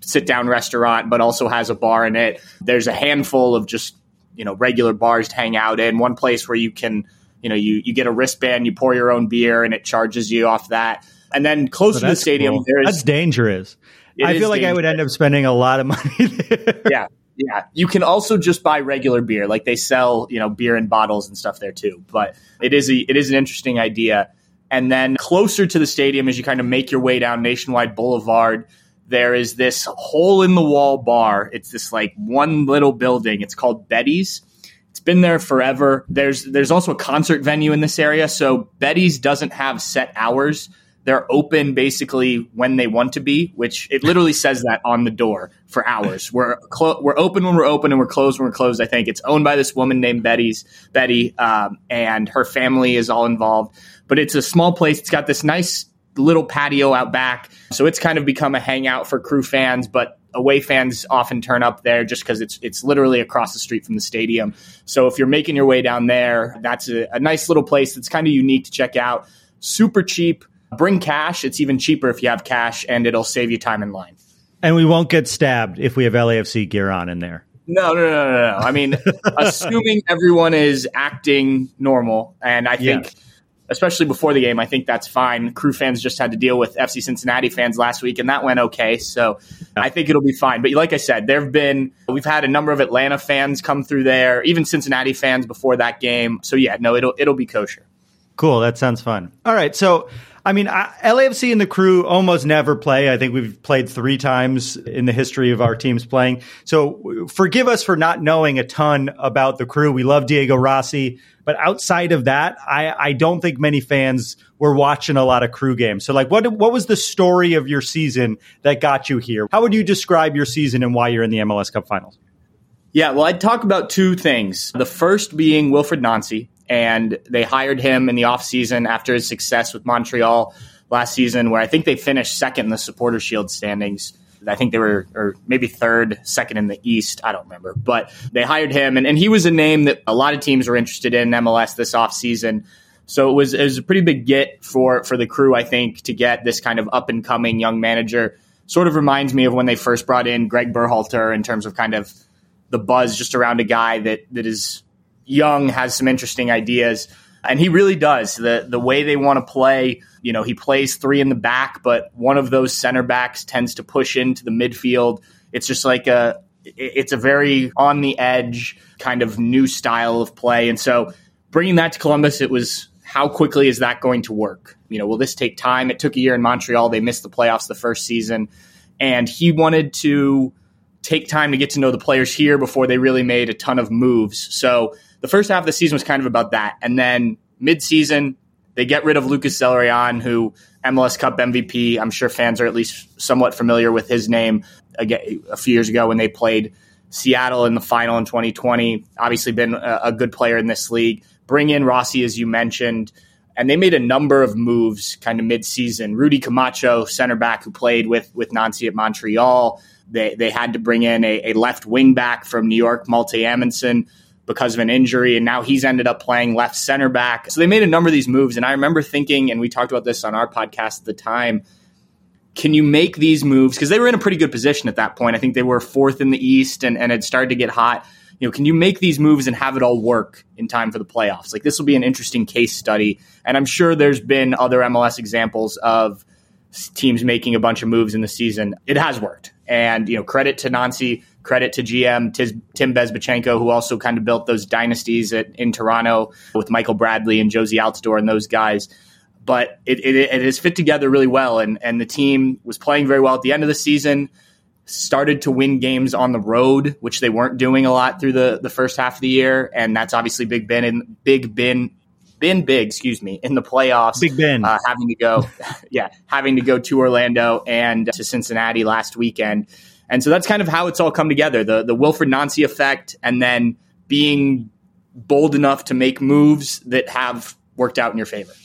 sit-down restaurant, but also has a bar in it. There's a handful of just, you know, regular bars to hang out in. One place where you can, you know, you, you get a wristband, you pour your own beer, and it charges you off that. And then closer So to the stadium, cool. there is... That's dangerous. It I is feel like dangerous. I would end up spending a lot of money there. Yeah. Yeah. You can also just buy regular beer. Like they sell, you know, beer in bottles and stuff there too. But it is a, it is an interesting idea. And then closer to the stadium, as you kind of make your way down Nationwide Boulevard, there is this hole in the wall bar. It's this like one little building. It's called Betty's. It's been there forever. There's there's also a concert venue in this area. So Betty's doesn't have set hours. They're open basically when they want to be, which it literally says that on the door for hours. We're clo- we're open when we're open and we're closed when we're closed. I think it's owned by this woman named Betty's Betty, um, and her family is all involved. But it's a small place. It's got this nice little patio out back, so it's kind of become a hangout for Crew fans. But away fans often turn up there just because it's it's literally across the street from the stadium. So if you're making your way down there, that's a, a nice little place that's kind of unique to check out. Super cheap. Bring cash. It's even cheaper if you have cash, and it'll save you time in line. And we won't get stabbed if we have L A F C gear on in there. No, no, no, no, no. I mean, assuming everyone is acting normal, and I think, Yeah. especially before the game, I think that's fine. Crew fans just had to deal with F C Cincinnati fans last week, and that went okay. So I think it'll be fine. But like I said, there have been, we've had a number of Atlanta fans come through there, even Cincinnati fans before that game. So yeah, no, it'll it'll be kosher. Cool. That sounds fun. All right. So, I mean, I, L A F C and the Crew almost never play. I think we've played three times in the history of our teams playing. So forgive us for not knowing a ton about the Crew. We love Diego Rossi. But outside of that, I, I don't think many fans were watching a lot of Crew games. So, like, what what was the story of your season that got you here? How would you describe your season and why you're in the M L S Cup Finals? Yeah, well, I'd talk about two things. The first being Wilfried Nancy. And they hired him in the offseason after his success with Montreal last season, where I think they finished second in the Supporter Shield standings. I think they were, or maybe third, second in the East. I don't remember. But they hired him, and, and he was a name that a lot of teams were interested in M L S this offseason. So it was, it was a pretty big get for, for the Crew, I think, to get this kind of up-and-coming young manager. Sort of reminds me of when they first brought in Greg Berhalter in terms of kind of the buzz just around a guy that that is young, has some interesting ideas, and he really does. The the way they want to play, you know, he plays three in the back, but one of those center backs tends to push into the midfield. It's just like a, it's a very on the edge kind of new style of play. And so bringing that to Columbus, it was, how quickly is that going to work? You know, will this take time? It took a year in Montreal. They missed the playoffs the first season, and he wanted to take time to get to know the players here before they really made a ton of moves. So the first half of the season was kind of about that. And then mid-season, they get rid of Lucas Zelerion, who M L S Cup M V P. I'm sure fans are at least somewhat familiar with his name again, a few years ago when they played Seattle in the final in twenty twenty. Obviously been a, a good player in this league. Bring in Rossi, as you mentioned. And they made a number of moves kind of mid-season. Rudy Camacho, center back who played with, with Nancy at Montreal. They they had to bring in a, a left wing back from New York, Malte Amundsen, because of an injury, and now he's ended up playing left center back. So they made a number of these moves, and I remember thinking, and we talked about this on our podcast at the time, can you make these moves? Because they were in a pretty good position at that point. I think they were fourth in the East and, and had started to get hot. You know, can you make these moves and have it all work in time for the playoffs? Like, this will be an interesting case study, and I'm sure there's been other M L S examples of teams making a bunch of moves in the season. It has worked. And, you know, credit to Nancy, credit to G M Tiz, Tim Bezbachenko, who also kind of built those dynasties at, in Toronto with Michael Bradley and Josie Altidore and those guys. But it, it, it has fit together really well. And, and the team was playing very well at the end of the season, started to win games on the road, which they weren't doing a lot through the, the first half of the year. And that's obviously Big Ben and Big Ben. Been big, excuse me, in the playoffs. Big Ben. Uh, having to go, yeah, having to go to Orlando and to Cincinnati last weekend. And so that's kind of how it's all come together. The the Wilfried Nancy effect, and then being bold enough to make moves that have worked out in your favor.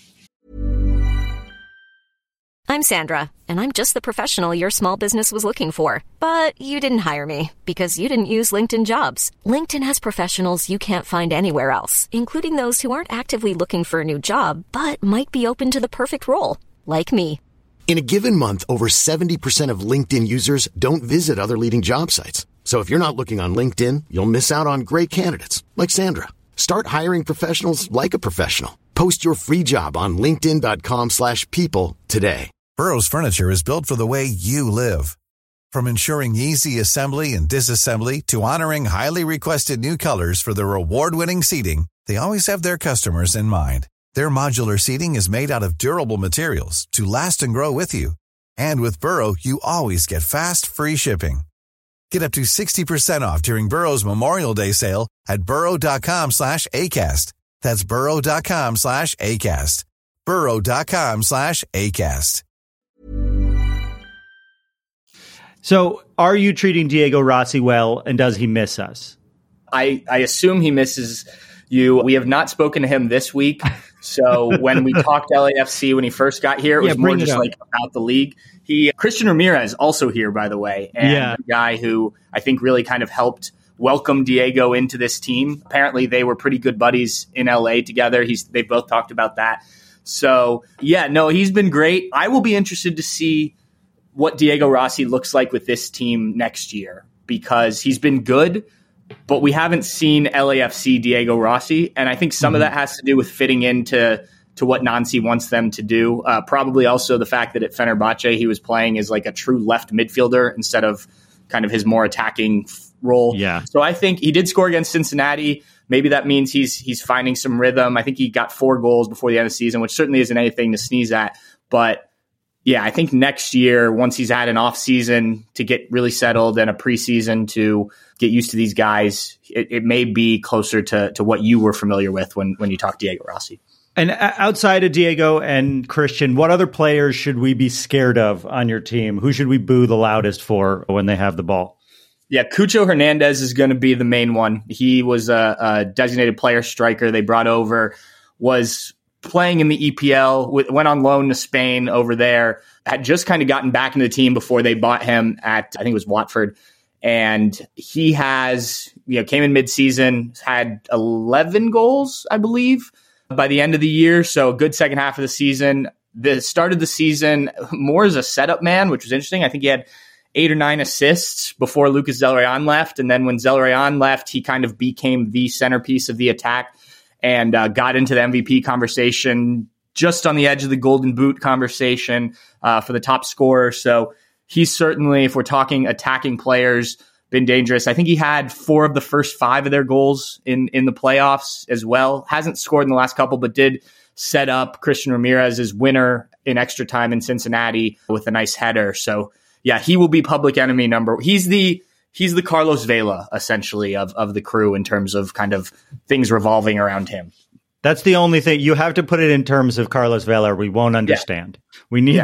I'm Sandra, and I'm just the professional your small business was looking for. But you didn't hire me because you didn't use LinkedIn Jobs. LinkedIn has professionals you can't find anywhere else, including those who aren't actively looking for a new job, but might be open to the perfect role, like me. In a given month, over seventy percent of LinkedIn users don't visit other leading job sites. So if you're not looking on LinkedIn, you'll miss out on great candidates like Sandra. Start hiring professionals like a professional. Post your free job on linkedin.com slash people today. Burrow's furniture is built for the way you live. From ensuring easy assembly and disassembly to honoring highly requested new colors for their award-winning seating, they always have their customers in mind. Their modular seating is made out of durable materials to last and grow with you. And with Burrow, you always get fast, free shipping. Get up to sixty percent off during Burrow's Memorial Day sale at burrow.com slash ACAST. That's burrow.com slash ACAST. burrow.com slash ACAST. So are you treating Diego Rossi well, and does he miss us? I, I assume he misses you. We have not spoken to him this week. So when we talked L A F C when he first got here, it was Yeah, more bring it just up. like about the league. He Christian Ramirez also here, by the way, and Yeah. a guy who I think really kind of helped welcome Diego into this team. Apparently, they were pretty good buddies in L A together. He's they both talked about that. So yeah, no, he's been great. I will be interested to see what Diego Rossi looks like with this team next year, because he's been good, but we haven't seen L A F C Diego Rossi. And I think some Mm-hmm. of that has to do with fitting into to what Nancy wants them to do. Uh, probably also the fact that at Fenerbahce, he was playing as like a true left midfielder instead of kind of his more attacking f- role. Yeah. So I think he did score against Cincinnati. Maybe that means he's he's finding some rhythm. I think he got four goals before the end of the season, which certainly isn't anything to sneeze at. But yeah, I think next year, once he's had an off season to get really settled and a preseason to get used to these guys, it, it may be closer to, to what you were familiar with when, when you talked Diego Rossi. And uh, outside of Diego and Christian, what other players should we be scared of on your team? Who should we boo the loudest for when they have the ball? Yeah, Cucho Hernandez is going to be the main one. He was a, a designated player striker they brought over, was playing in the E P L, went on loan to Spain over there, had just kind of gotten back into the team before they bought him at, I think it was Watford. And he has, you know, came in mid-season, had eleven goals, I believe, by the end of the year. So a good second half of the season. The start of the season more as a setup man, which was interesting. I think he had eight or nine assists before Lucas Zelrayan left. And then when Zelrayan left, he kind of became the centerpiece of the attack and uh, got into the M V P conversation, just on the edge of the Golden Boot conversation uh, for the top scorer. So he's certainly, if we're talking attacking players, been dangerous. I think he had four of the first five of their goals in, in the playoffs as well. Hasn't scored in the last couple, but did set up Christian Ramirez's winner in extra time in Cincinnati with a nice header. So yeah, he will be public enemy number. He's the He's the Carlos Vela, essentially, of, of the crew in terms of kind of things revolving around him. That's the only thing. You have to put it in terms of Carlos Vela, or we won't understand. Yeah. We need.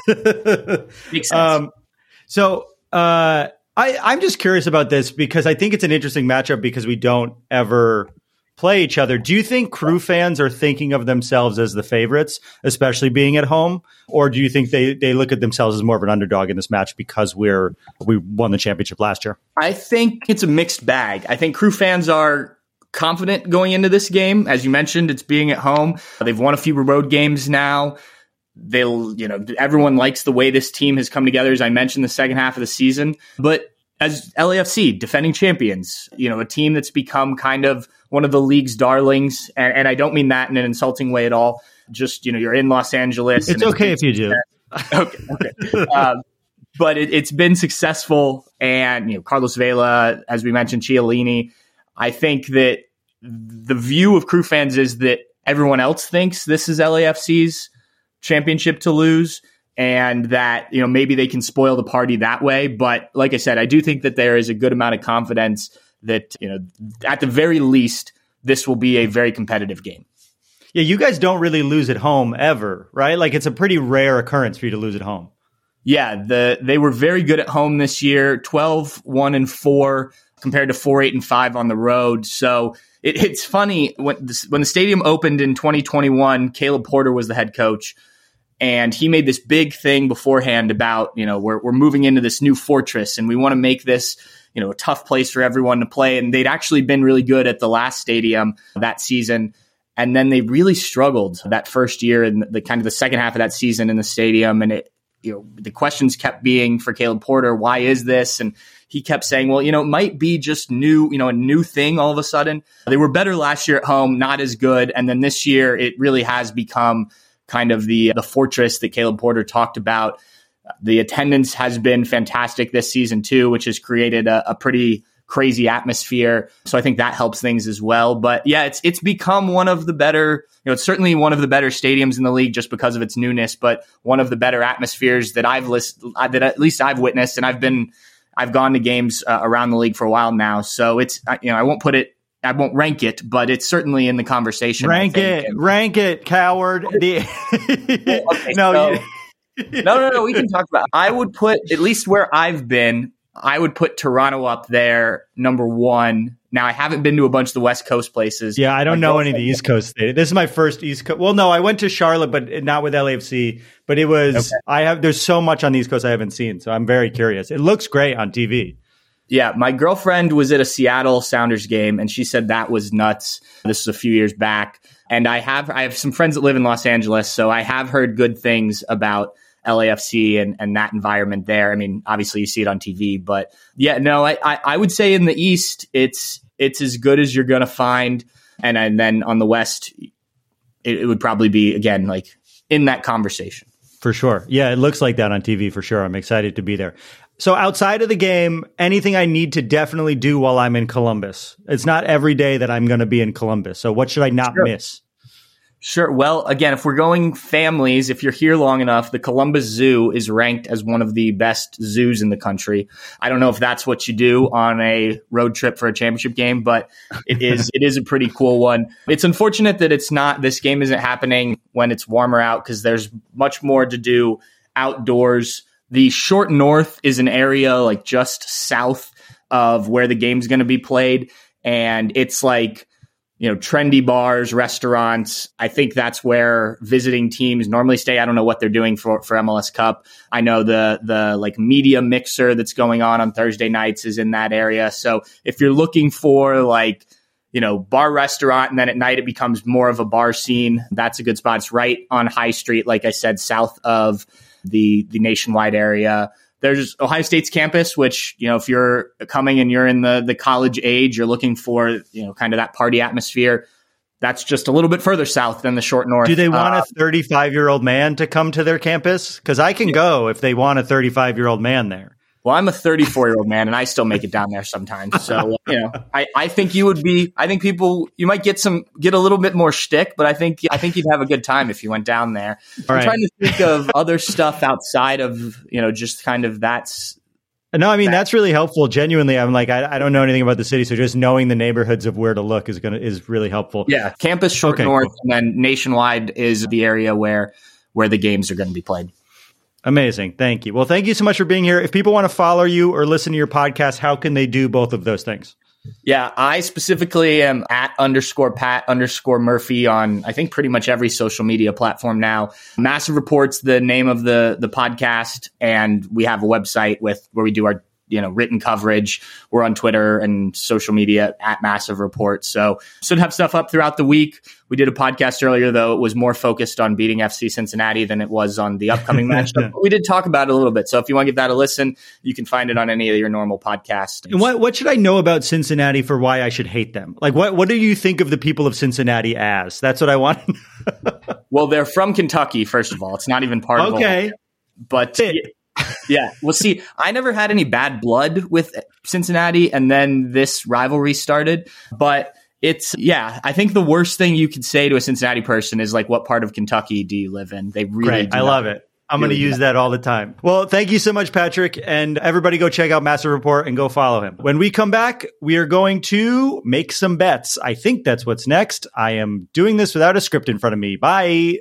Yeah. Makes sense. Um, so uh, I, I'm just curious about this because I think it's an interesting matchup because we don't ever play each other. Do you think Crew fans are thinking of themselves as the favorites, especially being at home? Or do you think they, they look at themselves as more of an underdog in this match because we're we won the championship last year? I think it's a mixed bag. I think Crew fans are confident going into this game. As you mentioned, it's being at home. They've won a few road games now. They'll, you know, everyone likes the way this team has come together, as I mentioned, the second half of the season. But as L A F C, defending champions, you know, a team that's become kind of one of the league's darlings. And, and I don't mean that in an insulting way at all. Just, you know, you're in Los Angeles. It's okay if you do. okay. okay. um, but it, it's been successful. And, you know, Carlos Vela, as we mentioned, Chiellini. I think that the view of Crew fans is that everyone else thinks this is L A F C's championship to lose. And that, you know, maybe they can spoil the party that way. But like I said, I do think that there is a good amount of confidence that, you know, at the very least, this will be a very competitive game. Yeah, you guys don't really lose at home ever, right? Like it's a pretty rare occurrence for you to lose at home. Yeah, the they were very good at home this year, twelve, one, and four compared to four, eight, and five on the road. So it, it's funny, when the, when the stadium opened in twenty twenty-one, Caleb Porter was the head coach. And he made this big thing beforehand about, you know, we're we're moving into this new fortress and we want to make this, you know, a tough place for everyone to play. And they'd actually been really good at the last stadium that season. And then they really struggled that first year and the kind of the second half of that season in the stadium. And it you know, the questions kept being for Caleb Porter, why is this? And he kept saying, well, you know, it might be just new, you know, a new thing all of a sudden. They were better last year at home, not as good. And then this year, it really has become kind of the the fortress that Caleb Porter talked about. The attendance has been fantastic this season too, which has created a, a pretty crazy atmosphere. So I think that helps things as well. But yeah, it's it's become one of the better, you know, it's certainly one of the better stadiums in the league just because of its newness, but one of the better atmospheres that I've list, that at least I've witnessed. And I've been, I've gone to games uh, around the league for a while now. So it's, you know, I won't put it, I won't rank it, but it's certainly in the conversation. Rank it, and, rank it, coward. The okay, no, so, you- no, no, no. We can talk about. I would put at least where I've been. I would put Toronto up there, number one. Now, I haven't been to a bunch of the West Coast places. Yeah, I don't my know any of the East Coast states. This is my first East Coast. Well, no, I went to Charlotte, but not with L A F C. But it was. Okay. I have. There's so much on the East Coast I haven't seen, so I'm very curious. It looks great on T V. Yeah, my girlfriend was at a Seattle Sounders game, and she said that was nuts. This was a few years back, and I have I have some friends that live in Los Angeles, so I have heard good things about L A F C and, and that environment there. I mean, obviously you see it on T V, but yeah, no, I, I, I would say in the East, it's it's as good as you're going to find. And, and then on the West, it, it would probably be, again, like in that conversation. For sure. Yeah, it looks like that on T V for sure. I'm excited to be there. So outside of the game, anything I need to definitely do while I'm in Columbus? It's not every day that I'm going to be in Columbus. So what should I not Sure. miss? Sure. Well, again, if we're going families, if you're here long enough, the Columbus Zoo is ranked as one of the best zoos in the country. I don't know if that's what you do on a road trip for a championship game, but it is it is a pretty cool one. It's unfortunate that it's not this game isn't happening when it's warmer out because there's much more to do outdoors. The Short North is an area like just south of where the game's going to be played, and it's like, you know, trendy bars, restaurants. I think that's where visiting teams normally stay. I don't know what they're doing for, for M L S Cup. I know the the like media mixer that's going on on Thursday nights is in that area. So if you're looking for like, you know, bar restaurant, and then at night it becomes more of a bar scene, that's a good spot. It's right on High Street, like I said, south of the the Nationwide area. There's Ohio State's campus, which, you know, if you're coming and you're in the, the college age, you're looking for, you know, kind of that party atmosphere. That's just a little bit further south than the Short North. Do they want uh, a thirty-five-year-old man to come to their campus? Because I can go if they want a thirty-five-year-old man there. Well, I'm a thirty-four-year-old man, and I still make it down there sometimes. So, you know, I, I think you would be. I think people you might get some get a little bit more shtick, but I think I think you'd have a good time if you went down there. All I'm right. trying to think of other stuff outside of, you know, just kind of that's. No, I mean, that's really helpful. Genuinely, I'm like, I, I don't know anything about the city, so just knowing the neighborhoods of where to look is gonna is really helpful. Yeah, campus Short Okay, North, cool. and then Nationwide is the area where where the games are going to be played. Amazing. Thank you. Well, thank you so much for being here. If people want to follow you or listen to your podcast, how can they do both of those things? Yeah, I specifically am at underscore Pat underscore Murphy on, I think, pretty much every social media platform now. Massive Reports, the name of the the podcast, and we have a website with where we do our, you know, written coverage. We're on Twitter and social media at Massive Report. So should have stuff up throughout the week. We did a podcast earlier, though. It was more focused on beating F C Cincinnati than it was on the upcoming matchup. But we did talk about it a little bit. So if you want to give that a listen, you can find it on any of your normal podcasts. And what what should I know about Cincinnati for why I should hate them? Like, what what do you think of the people of Cincinnati as? That's what I want. Well, they're from Kentucky, first of all. It's not even part of Okay. Ohio. But yeah, well, see, I never had any bad blood with Cincinnati, and then this rivalry started. But it's, yeah, I think the worst thing you could say to a Cincinnati person is like, what part of Kentucky do you live in? They really Great. do I not love it. I'm going to really use do that all the time. Well, thank you so much, Patrick. And everybody go check out Massive Report and go follow him. When we come back, we are going to make some bets. I think that's what's next. I am doing this without a script in front of me. Bye.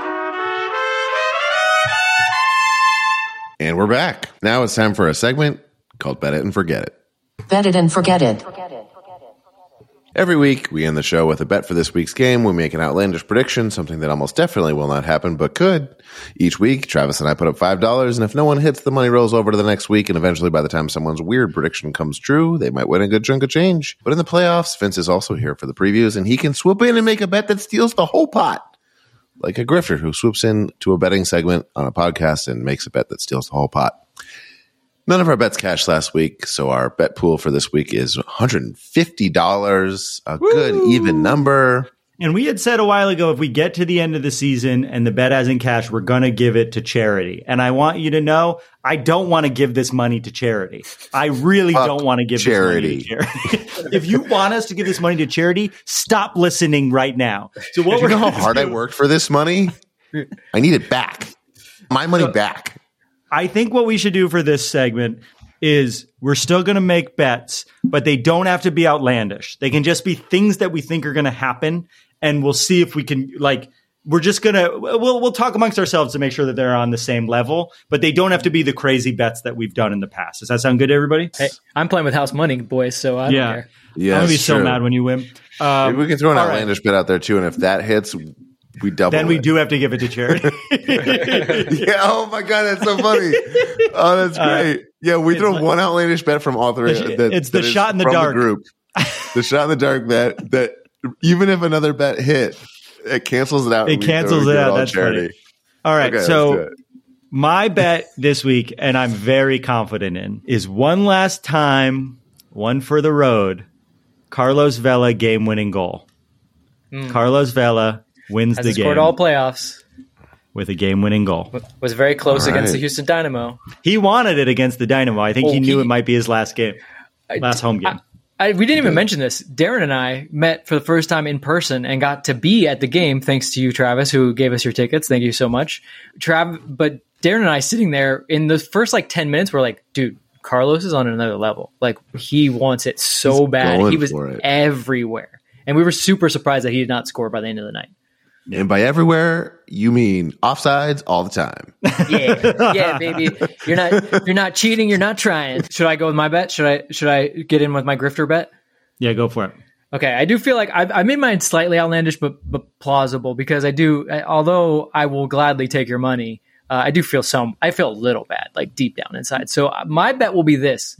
And we're back. Now it's time for a segment called Bet It and Forget It. Bet it and forget it. Every week, we end the show with a bet for this week's game. We make an outlandish prediction, something that almost definitely will not happen, but could. Each week, Travis and I put up five dollars, and if no one hits, the money rolls over to the next week, and eventually, by the time someone's weird prediction comes true, they might win a good chunk of change. But in the playoffs, Vince is also here for the previews, and he can swoop in and make a bet that steals the whole pot. like a grifter who swoops in to a betting segment on a podcast and makes a bet that steals the whole pot. None of our bets cashed last week, so our bet pool for this week is one hundred fifty dollars, a Woo! Good even number. And we had said a while ago, if we get to the end of the season and the bet hasn't cashed, we're going to give it to charity. And I want you to know, I don't want to give this money to charity. I really Fuck don't want to give charity. this money to charity. If you want us to give this money to charity, stop listening right now. So what you we're know how gonna hard do, I worked for this money? I need it back. My money back. I think what we should do for this segment is we're still going to make bets, but they don't have to be outlandish. They can just be things that we think are going to happen, and we'll see if we can, like, we're just going to, we'll, we'll talk amongst ourselves to make sure that they're on the same level, but they don't have to be the crazy bets that we've done in the past. Does that sound good to everybody? Hey, I'm playing with house money, boys, so I don't yeah. care. Yeah, I'm going to be true. so mad when you win. Um, Maybe we can throw an all outlandish right. bet out there too, and if that hits, we double Then we it. do have to give it to charity. Yeah, oh my God, that's so funny. Oh, that's great. Uh, yeah, we throw like, one outlandish bet from all three. It's, that, it's the that shot in the from dark. The group. The shot in the dark bet that even if another bet hit, it cancels it out. It cancels it out. That's charity. Funny. All right, okay, so my bet this week, and I'm very confident in, is one last time, one for the road, Carlos Vela game-winning goal. Mm. Carlos Vela wins Has the game. Scored all playoffs with a game-winning goal. Was very close right. against the Houston Dynamo. He wanted it against the Dynamo. I think oh, he knew he, it might be his last game, last home game. I, I, we didn't even mention this. Darren and I met for the first time in person and got to be at the game thanks to you, Travis, who gave us your tickets. Thank you so much. Trav, but Darren and I sitting there in the first like ten minutes, we're like, dude, Carlos is on another level. Like, he wants it so He's bad. He was it. everywhere. And we were super surprised that he did not score by the end of the night. And by everywhere, you mean offsides all the time. Yeah, yeah, baby. You're not you're not cheating. You're not trying. Should I go with my bet? Should I should I get in with my grifter bet? Yeah, go for it. Okay, I do feel like I've, I made mine slightly outlandish, but but plausible because I do. Although I will gladly take your money, uh, I do feel some. I feel a little bad, like deep down inside. So my bet will be this: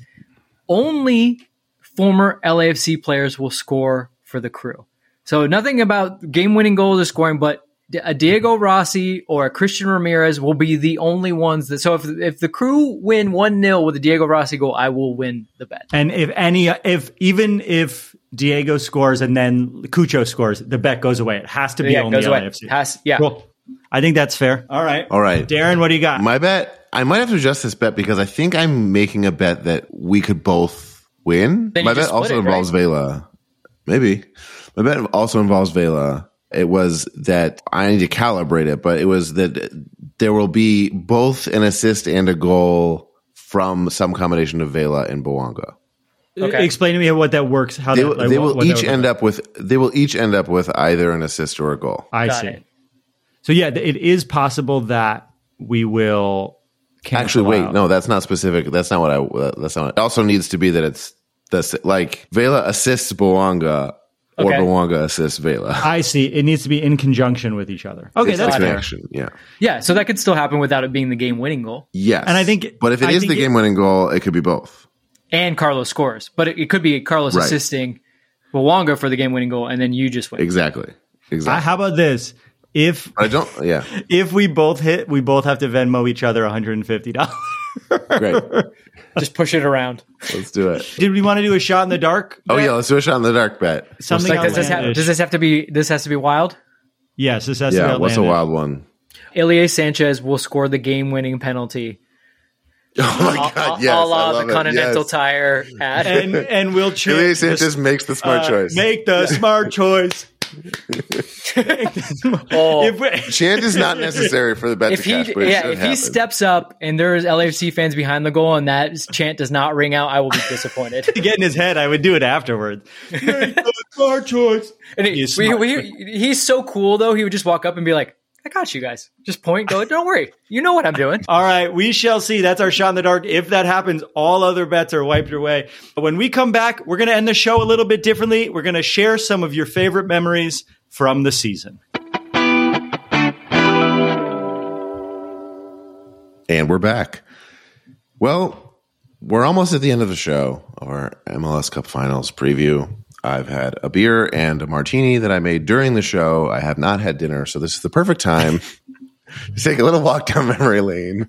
only former L A F C players will score for the Crew. So nothing about game-winning goals or scoring, but a Diego Rossi or a Christian Ramirez will be the only ones that. So if if the Crew win one nil with a Diego Rossi goal, I will win the bet. And if any, if even if Diego scores and then Cucho scores, the bet goes away. It has to be yeah, only goes L A away. F C. Has, yeah. Cool. I think that's fair. All right. All right. Darren, what do you got? My bet, I might have to adjust this bet because I think I'm making a bet that we could both win. Then My you bet just split also it, involves right? Vela. Maybe. My bet also involves Vela. It was that I need to calibrate it, but it was that there will be both an assist and a goal from some combination of Vela and Bouanga. Okay. Explain to me what that works. How They, that, will- like, they what- will what each that end up with they will each end up with either an assist or a goal. I Got see. it. So yeah, th- it is possible that we will cancel Actually, wait, out. no, that's not specific. That's not what I. That's not. It also needs to be that it's the like Vela assists Bouanga or Okay. Bouanga assists Vela. I see. It needs to be in conjunction with each other. Okay, It's that's a fair. connection. Yeah. Yeah, so that could still happen without it being the game-winning goal. Yes. And I think- but if it I is think the it- game-winning goal, it could be both. And Carlos scores. But it, it could be Carlos Right. assisting Bouanga for the game-winning goal, and then you just win. Exactly. Exactly. Uh, how about this? If I don't. Yeah. if we both hit, we both have to Venmo each other one hundred fifty dollars. Great. Just push it around. Let's do it. Did we want to do a shot in the dark? Oh yeah, let's do a shot in the dark bet. Something Like, does, this have, outlandish. does this have to be? This has to be wild. Yes, this has to be Yeah. outlandish. What's a wild one? Ilie Sanchez will score the game-winning penalty. Oh my god! Yes, a I la love the it. Continental Yes. Tire ad. And and we'll chant Ilie the- Sanchez makes the smart uh, choice. Make the smart choice. Oh. If we- Chant is not necessary for the bet if to he cash, but it yeah, should if happen. he steps up and there's L A F C fans behind the goal and that chant does not ring out, I will be disappointed. to get in his head, I would do it afterwards. Make the smart choice. And he, He's we, smart. we, he's so cool though. He would just walk up and be like, "I got you guys." Just point, go. Don't worry, you know what I'm doing. All right, we shall see. That's our shot in the dark. If that happens, all other bets are wiped away. When we come back, we're going to end the show a little bit differently. We're going to share some of your favorite memories from the season. And we're back. Well, we're almost at the end of the show, of our M L S Cup Finals preview. I've had a beer and a martini that I made during the show. I have not had dinner, so this is the perfect time to take a little walk down memory lane.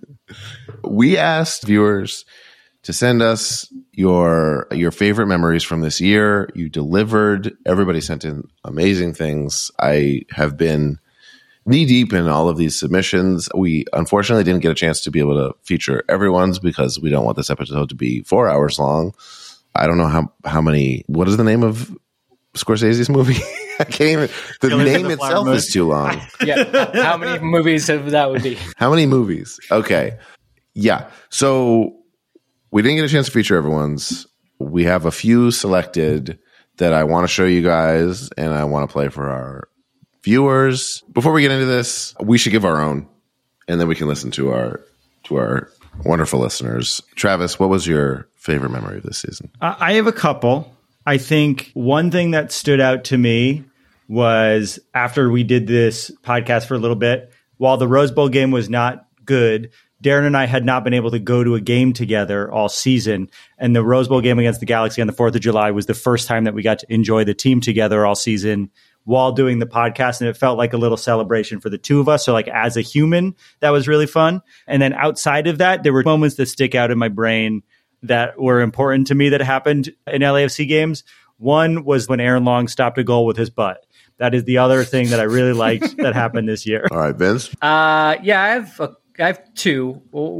We asked viewers to send us your your favorite memories from this year. You delivered. Everybody sent in amazing things. I have been knee deep in all of these submissions. We unfortunately didn't get a chance to be able to feature everyone's because we don't want this episode to be four hours long. I don't know how how many. What is the name of Scorsese's movie? I can't even. The Killers name of the itself Flower is too long. Yeah. How many movies have that would be? How many movies? Okay. Yeah. So we didn't get a chance to feature everyone's. We have a few selected that I want to show you guys and I want to play for our viewers. Before we get into this, we should give our own and then we can listen to our to our wonderful listeners. Travis, what was your favorite memory of this season? I have a couple. I think one thing that stood out to me was after we did this podcast for a little bit, while the Rose Bowl game was not good, Darren and I had not been able to go to a game together all season. And the Rose Bowl game against the Galaxy on the fourth of July was the first time that we got to enjoy the team together all season while doing the podcast. And it felt like a little celebration for the two of us. So like as a human, that was really fun. And then outside of that, there were moments that stick out in my brain that were important to me that happened in L A F C games. One was when Aaron Long stopped a goal with his butt. That is the other thing that I really liked that happened this year. All right, Vince. Uh, yeah, I have a, I have two.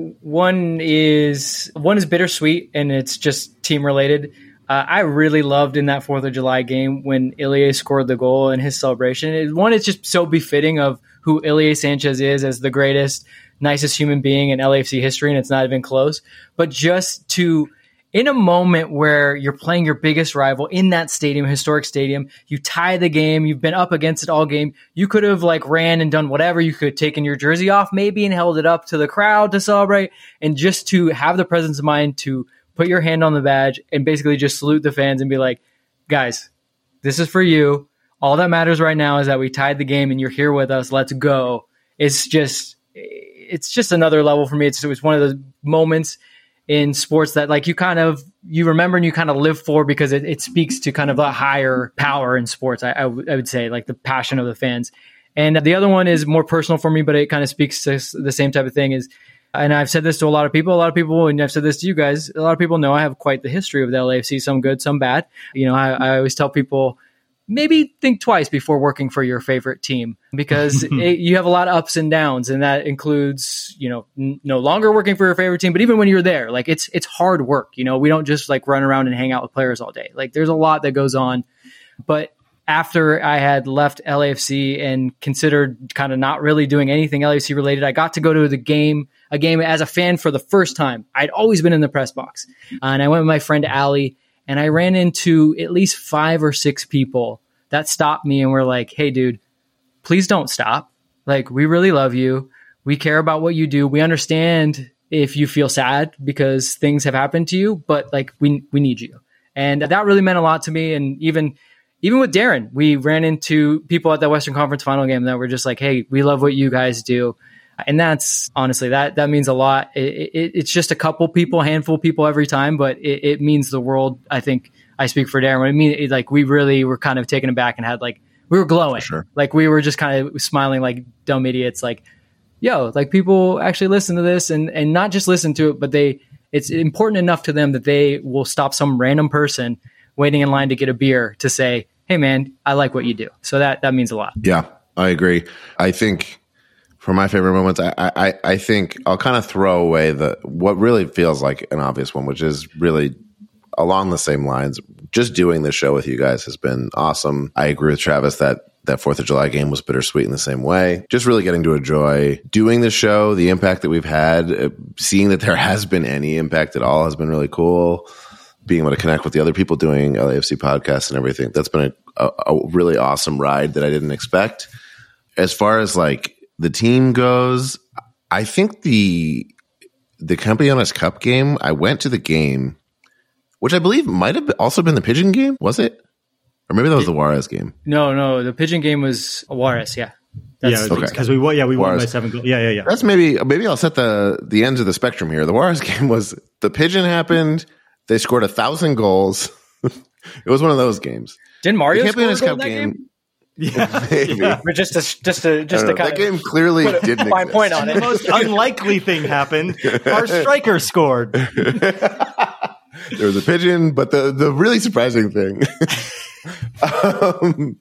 One is one is bittersweet, and it's just team related. Uh, I really loved in that Fourth of July game when Ilie scored the goal and his celebration. It, one, it's just so befitting of who Ilie Sanchez is as the greatest, nicest human being in L A F C history, and it's not even close. But just to, in a moment where you're playing your biggest rival in that stadium, historic stadium, you tie the game, you've been up against it all game, you could have like ran and done whatever, you could have taken your jersey off maybe and held it up to the crowd to celebrate, and just to have the presence of mind to put your hand on the badge and basically just salute the fans and be like, guys, this is for you. All that matters right now is that we tied the game and you're here with us. Let's go. It's just, it's just another level for me. It's, it's one of those moments in sports that like you kind of, you remember and you kind of live for because it, it speaks to kind of a higher power in sports. I, I, w- I would say like the passion of the fans. And the other one is more personal for me, but it kind of speaks to the same type of thing is, and I've said this to a lot of people, a lot of people, and I've said this to you guys, a lot of people know I have quite the history of the L A F C, some good, some bad. You know, I, I always tell people, maybe think twice before working for your favorite team because it, you have a lot of ups and downs, and that includes, you know, n- no longer working for your favorite team, but even when you're there, like it's it's hard work. You know, we don't just like run around and hang out with players all day. Like there's a lot that goes on. But after I had left L A F C and considered kind of not really doing anything L A F C related, I got to go to the game, a game as a fan for the first time. I'd always been in the press box, uh, and I went with my friend Allie. And I ran into at least five or six people that stopped me and were like, hey, dude, please don't stop. Like, we really love you. We care about what you do. We understand if you feel sad because things have happened to you, but like, we we need you. And that really meant a lot to me. And even even with Darren, we ran into people at that Western Conference final game that were just like, hey, we love what you guys do. And that's honestly, that that means a lot. It, it, it's just a couple people, a handful of people every time, but it, it means the world. I think I speak for Darren. I mean, it, like we really were kind of taken aback and had like, we were glowing. Sure. Like we were just kind of smiling like dumb idiots. Like, yo, like people actually listen to this and, and not just listen to it, but they, it's important enough to them that they will stop some random person waiting in line to get a beer to say, hey man, I like what you do. So that, that means a lot. Yeah, I agree. I think, for my favorite moments, I, I, I think I'll kind of throw away the what really feels like an obvious one, which is really along the same lines. Just doing this show with you guys has been awesome. I agree with Travis that that fourth of July game was bittersweet in the same way. Just really getting to enjoy doing the show, the impact that we've had, uh, seeing that there has been any impact at all has been really cool. Being able to connect with the other people doing L A F C podcasts and everything, that's been a, a, a really awesome ride that I didn't expect. As far as like the team goes, I think the the Campeones Cup game, I went to the game, which I believe might have also been the Pigeon game, was it? Or maybe that was the Juarez game. No, no, the Pigeon game was Juarez, yeah. That's, yeah, because okay. we yeah we won Juarez. by seven goals. Yeah, yeah, yeah. That's maybe maybe I'll set the the ends of the spectrum here. The Juarez game was the Pigeon happened. They scored a thousand goals. It was one of those games. Didn't Mario the score a Campeones goal Cup in that game. game? Yeah, Maybe. yeah. But just to just to just I to don't know. kind That of game clearly put a didn't fine exist. point on The it. most unlikely thing happened. Our striker scored. There was a pigeon, but the, the really surprising thing. um,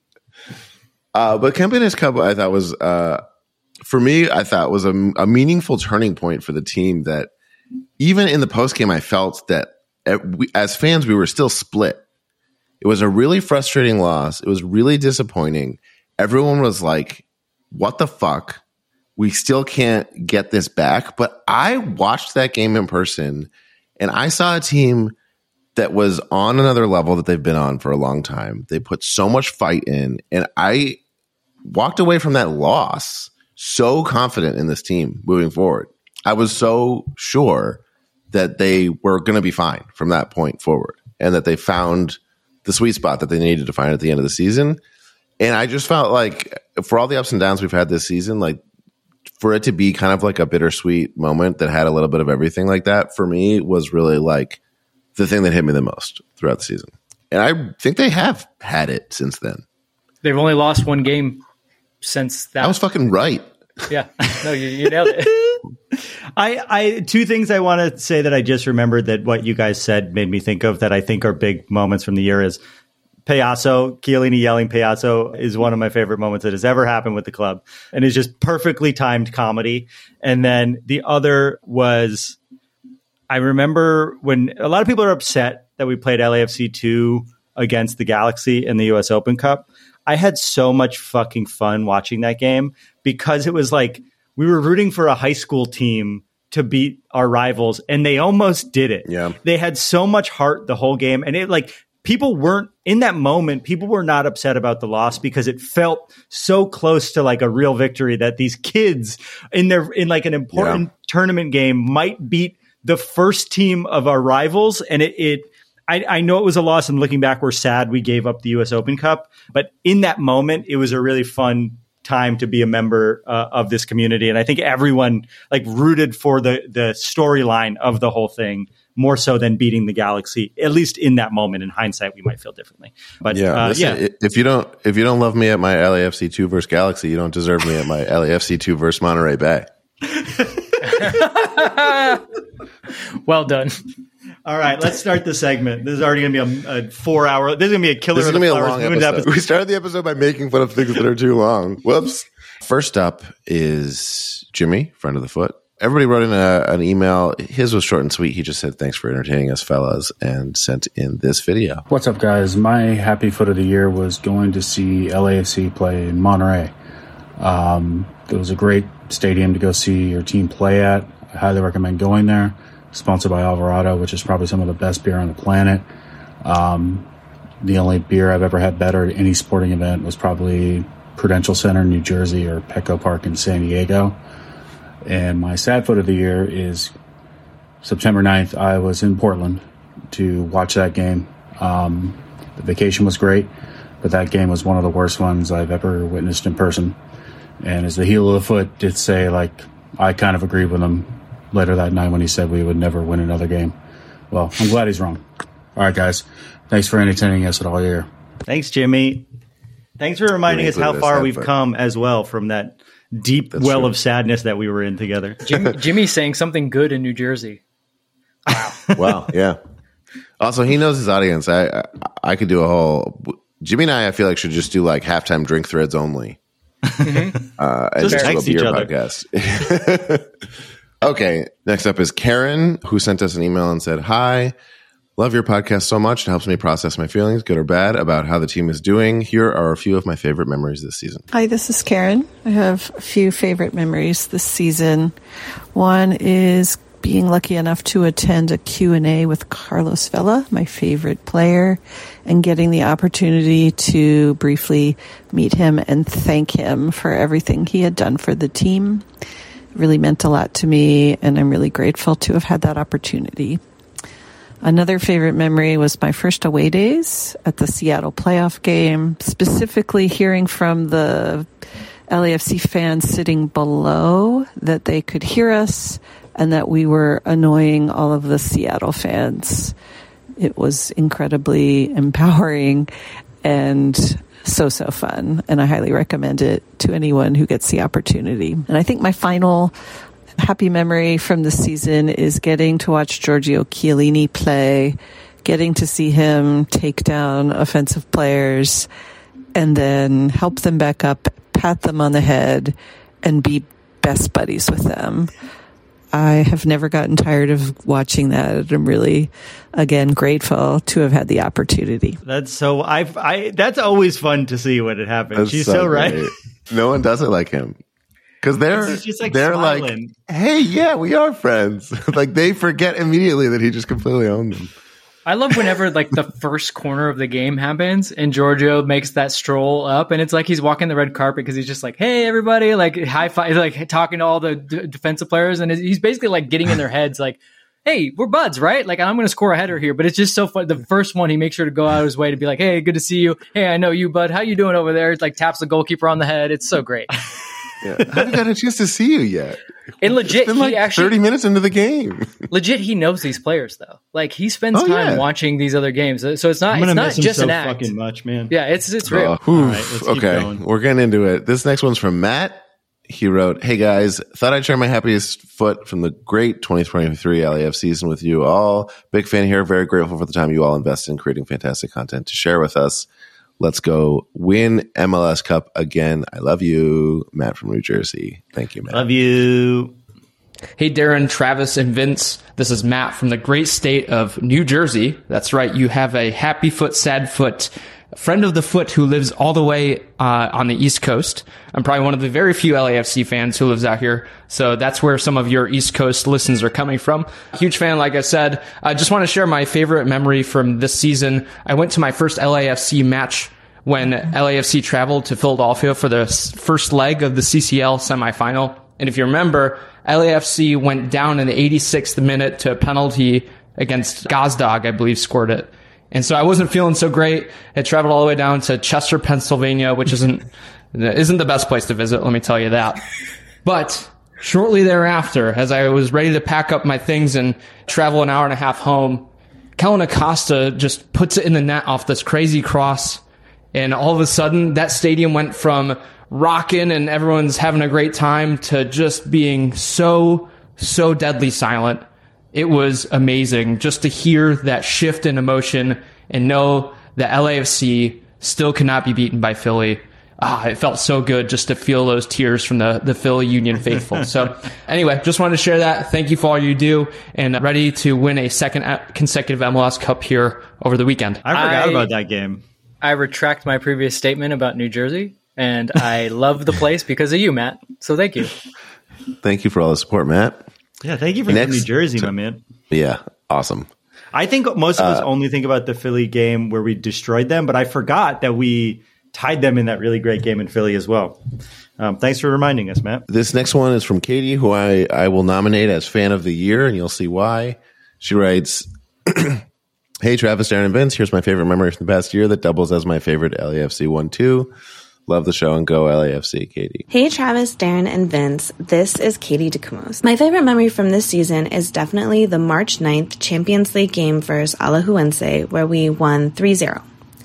uh, but Campeones Cup, I thought was, uh, for me, I thought was a, a meaningful turning point for the team that even in the postgame, I felt that we, as fans, we were still split. It was a really frustrating loss. It was really disappointing. Everyone was like, what the fuck? We still can't get this back. But I watched that game in person and I saw a team that was on another level that they've been on for a long time. They put so much fight in. And I walked away from that loss so confident in this team moving forward. I was so sure that they were going to be fine from that point forward and that they found the sweet spot that they needed to find at the end of the season. And I just felt like for all the ups and downs we've had this season, like for it to be kind of like a bittersweet moment that had a little bit of everything like that, for me was really like the thing that hit me the most throughout the season. And I think they have had it since then. They've only lost one game since that. I was fucking right. Yeah. No, you, you nailed it. I, I, two things I want to say that I just remembered that what you guys said made me think of that I think are big moments from the year is Payaso, Chiellini yelling Payaso is one of my favorite moments that has ever happened with the club and is just perfectly timed comedy. And then the other was, I remember when a lot of people are upset that we played L A F C two against the Galaxy in the U S Open Cup. I had so much fucking fun watching that game because it was like we were rooting for a high school team to beat our rivals and they almost did it. Yeah. They had so much heart the whole game and it like people weren't in that moment. People were not upset about the loss because it felt so close to like a real victory that these kids in their in like an important yeah. tournament game might beat the first team of our rivals. And it, it I, I know it was a loss and looking back, we're sad we gave up the U S Open Cup, but in that moment, it was a really fun time to be a member uh, of this community. And I think everyone like rooted for the, the storyline of the whole thing more so than beating the Galaxy, at least in that moment. In hindsight, we might feel differently. But yeah, uh, listen, yeah. if you don't, if you don't love me at my L A F C two versus Galaxy, you don't deserve me at my L A F C two versus Monterey Bay. Well done. All right, let's start the segment. This is already going to be a, a four hour. This is going to be a killer. This is going to be a long episode. episode. We started the episode by making fun of things that are too long. Whoops. First up is Jimmy, friend of the foot. Everybody wrote in a, an email. His was short and sweet. He just said, thanks for entertaining us, fellas, and sent in this video. What's up, guys? My happy foot of the year was going to see L A F C play in Monterey. Um, it was a great stadium to go see your team play at. I highly recommend going there. Sponsored by Alvarado, which is probably some of the best beer on the planet. Um, the only beer I've ever had better at any sporting event was probably Prudential Center in New Jersey or Petco Park in San Diego. And my sad foot of the year is September ninth. I was in Portland to watch that game. Um, the vacation was great, but that game was one of the worst ones I've ever witnessed in person. And as the heel of the foot did say, like, I kind of agreed with him later that night when he said we would never win another game. Well, I'm glad he's wrong. All right, guys. Thanks for entertaining us at all year. Thanks, Jimmy. Thanks for reminding us how far we've come as well from that deep That's well true. of sadness that we were in together. Jimmy, Jimmy's saying something good in New Jersey. Wow. Wow. Yeah. Also, he knows his audience. I, I I could do a whole Jimmy and I. I feel like should just do like halftime drink threads only, mm-hmm. uh, and just, just do a beer podcast. Okay, next up is Karen, who sent us an email and said, hi, love your podcast so much. It helps me process my feelings, good or bad, about how the team is doing. Here are a few of my favorite memories this season. Hi, this is Karen. I have a few favorite memories this season. One is being lucky enough to attend a Q and A with Carlos Vela, my favorite player, and getting the opportunity to briefly meet him and thank him for everything he had done for the team. Really meant a lot to me, and I'm really grateful to have had that opportunity. Another favorite memory was my first away days at the Seattle playoff game, specifically hearing from the L A F C fans sitting below that they could hear us and that we were annoying all of the Seattle fans. It was incredibly empowering and so, so fun. And I highly recommend it to anyone who gets the opportunity. And I think my final happy memory from this season is getting to watch Giorgio Chiellini play, getting to see him take down offensive players and then help them back up, pat them on the head, and be best buddies with them. I have never gotten tired of watching that. I'm really, again, grateful to have had the opportunity. That's so, I've, I, that's always fun to see when it happens. That's She's so so right. great. No one does it like him. Because they're, He's just, like, they're smiling. like, hey, yeah, we are friends. Like, they forget immediately that he just completely owned them. I love whenever like the first corner of the game happens and Giorgio makes that stroll up, and it's like he's walking the red carpet because he's just like, "Hey, everybody!" Like high five, like talking to all the d- defensive players, and he's basically like getting in their heads, like, "Hey, we're buds, right? Like I'm going to score a header here." But it's just so fun. The first one, he makes sure to go out of his way to be like, "Hey, good to see you. Hey, I know you, bud. How you doing over there?" It's like taps the goalkeeper on the head. It's so great. Yeah. I haven't got a chance to see you yet. And legit, it's been like he actually thirty minutes into the game. Legit, he knows these players though. Like he spends Oh, time yeah. watching these other games, so it's not. I'm gonna It's not miss him just so an act. fucking much, man. Yeah, it's it's real. Oh, oof. All right, let's keep okay, going. we're getting into it. This next one's from Matt. He wrote, "Hey guys, thought I'd share my happiest foot from the great twenty twenty-three L A F season with you all. Big fan here. Very grateful for the time you all invested in creating fantastic content to share with us. Let's go win M L S Cup again. I love you, Matt from New Jersey. Thank you, Matt. Love you." Hey, Darren, Travis, and Vince. This is Matt from the great state of New Jersey. That's right. You have a happy foot, sad foot, friend of the foot who lives all the way uh, on the East Coast. I'm probably one of the very few L A F C fans who lives out here. So that's where some of your East Coast listens are coming from. Huge fan, like I said. I just want to share my favorite memory from this season. I went to my first L A F C match when L A F C traveled to Philadelphia for the first leg of the C C L semifinal. And if you remember, L A F C went down in the eighty-sixth minute to a penalty against Gazdag, I believe, scored it. And so I wasn't feeling so great. I traveled all the way down to Chester, Pennsylvania, which isn't isn't the best place to visit, let me tell you that. But shortly thereafter, as I was ready to pack up my things and travel an hour and a half home, Kellen Acosta just puts it in the net off this crazy cross. And all of a sudden, that stadium went from rocking and everyone's having a great time to just being so, so deadly silent. It was amazing just to hear that shift in emotion and know that L A F C still cannot be beaten by Philly. Ah, it felt so good just to feel those tears from the, the Philly Union faithful. So anyway, just wanted to share that. Thank you for all you do, and ready to win a second consecutive M L S Cup here over the weekend. I forgot I- about that game. I retract my previous statement about New Jersey, and I love the place because of you, Matt. So thank you. Thank you for all the support, Matt. Yeah, thank you for Next- New Jersey, my man. Yeah, awesome. I think most of us Uh, only think about the Philly game where we destroyed them, but I forgot that we tied them in that really great game in Philly as well. Um, thanks for reminding us, Matt. This next one is from Katie, who I, I will nominate as fan of the year, and you'll see why. She writes, "Hey, Travis, Darren, and Vince. Here's my favorite memory from the past year that doubles as my favorite L A F C one two. Love the show and go L A F C, Katie." Hey, Travis, Darren, and Vince. This is Katie DeCumos. My favorite memory from this season is definitely the March ninth Champions League game versus Alajuelense, where we won three zero.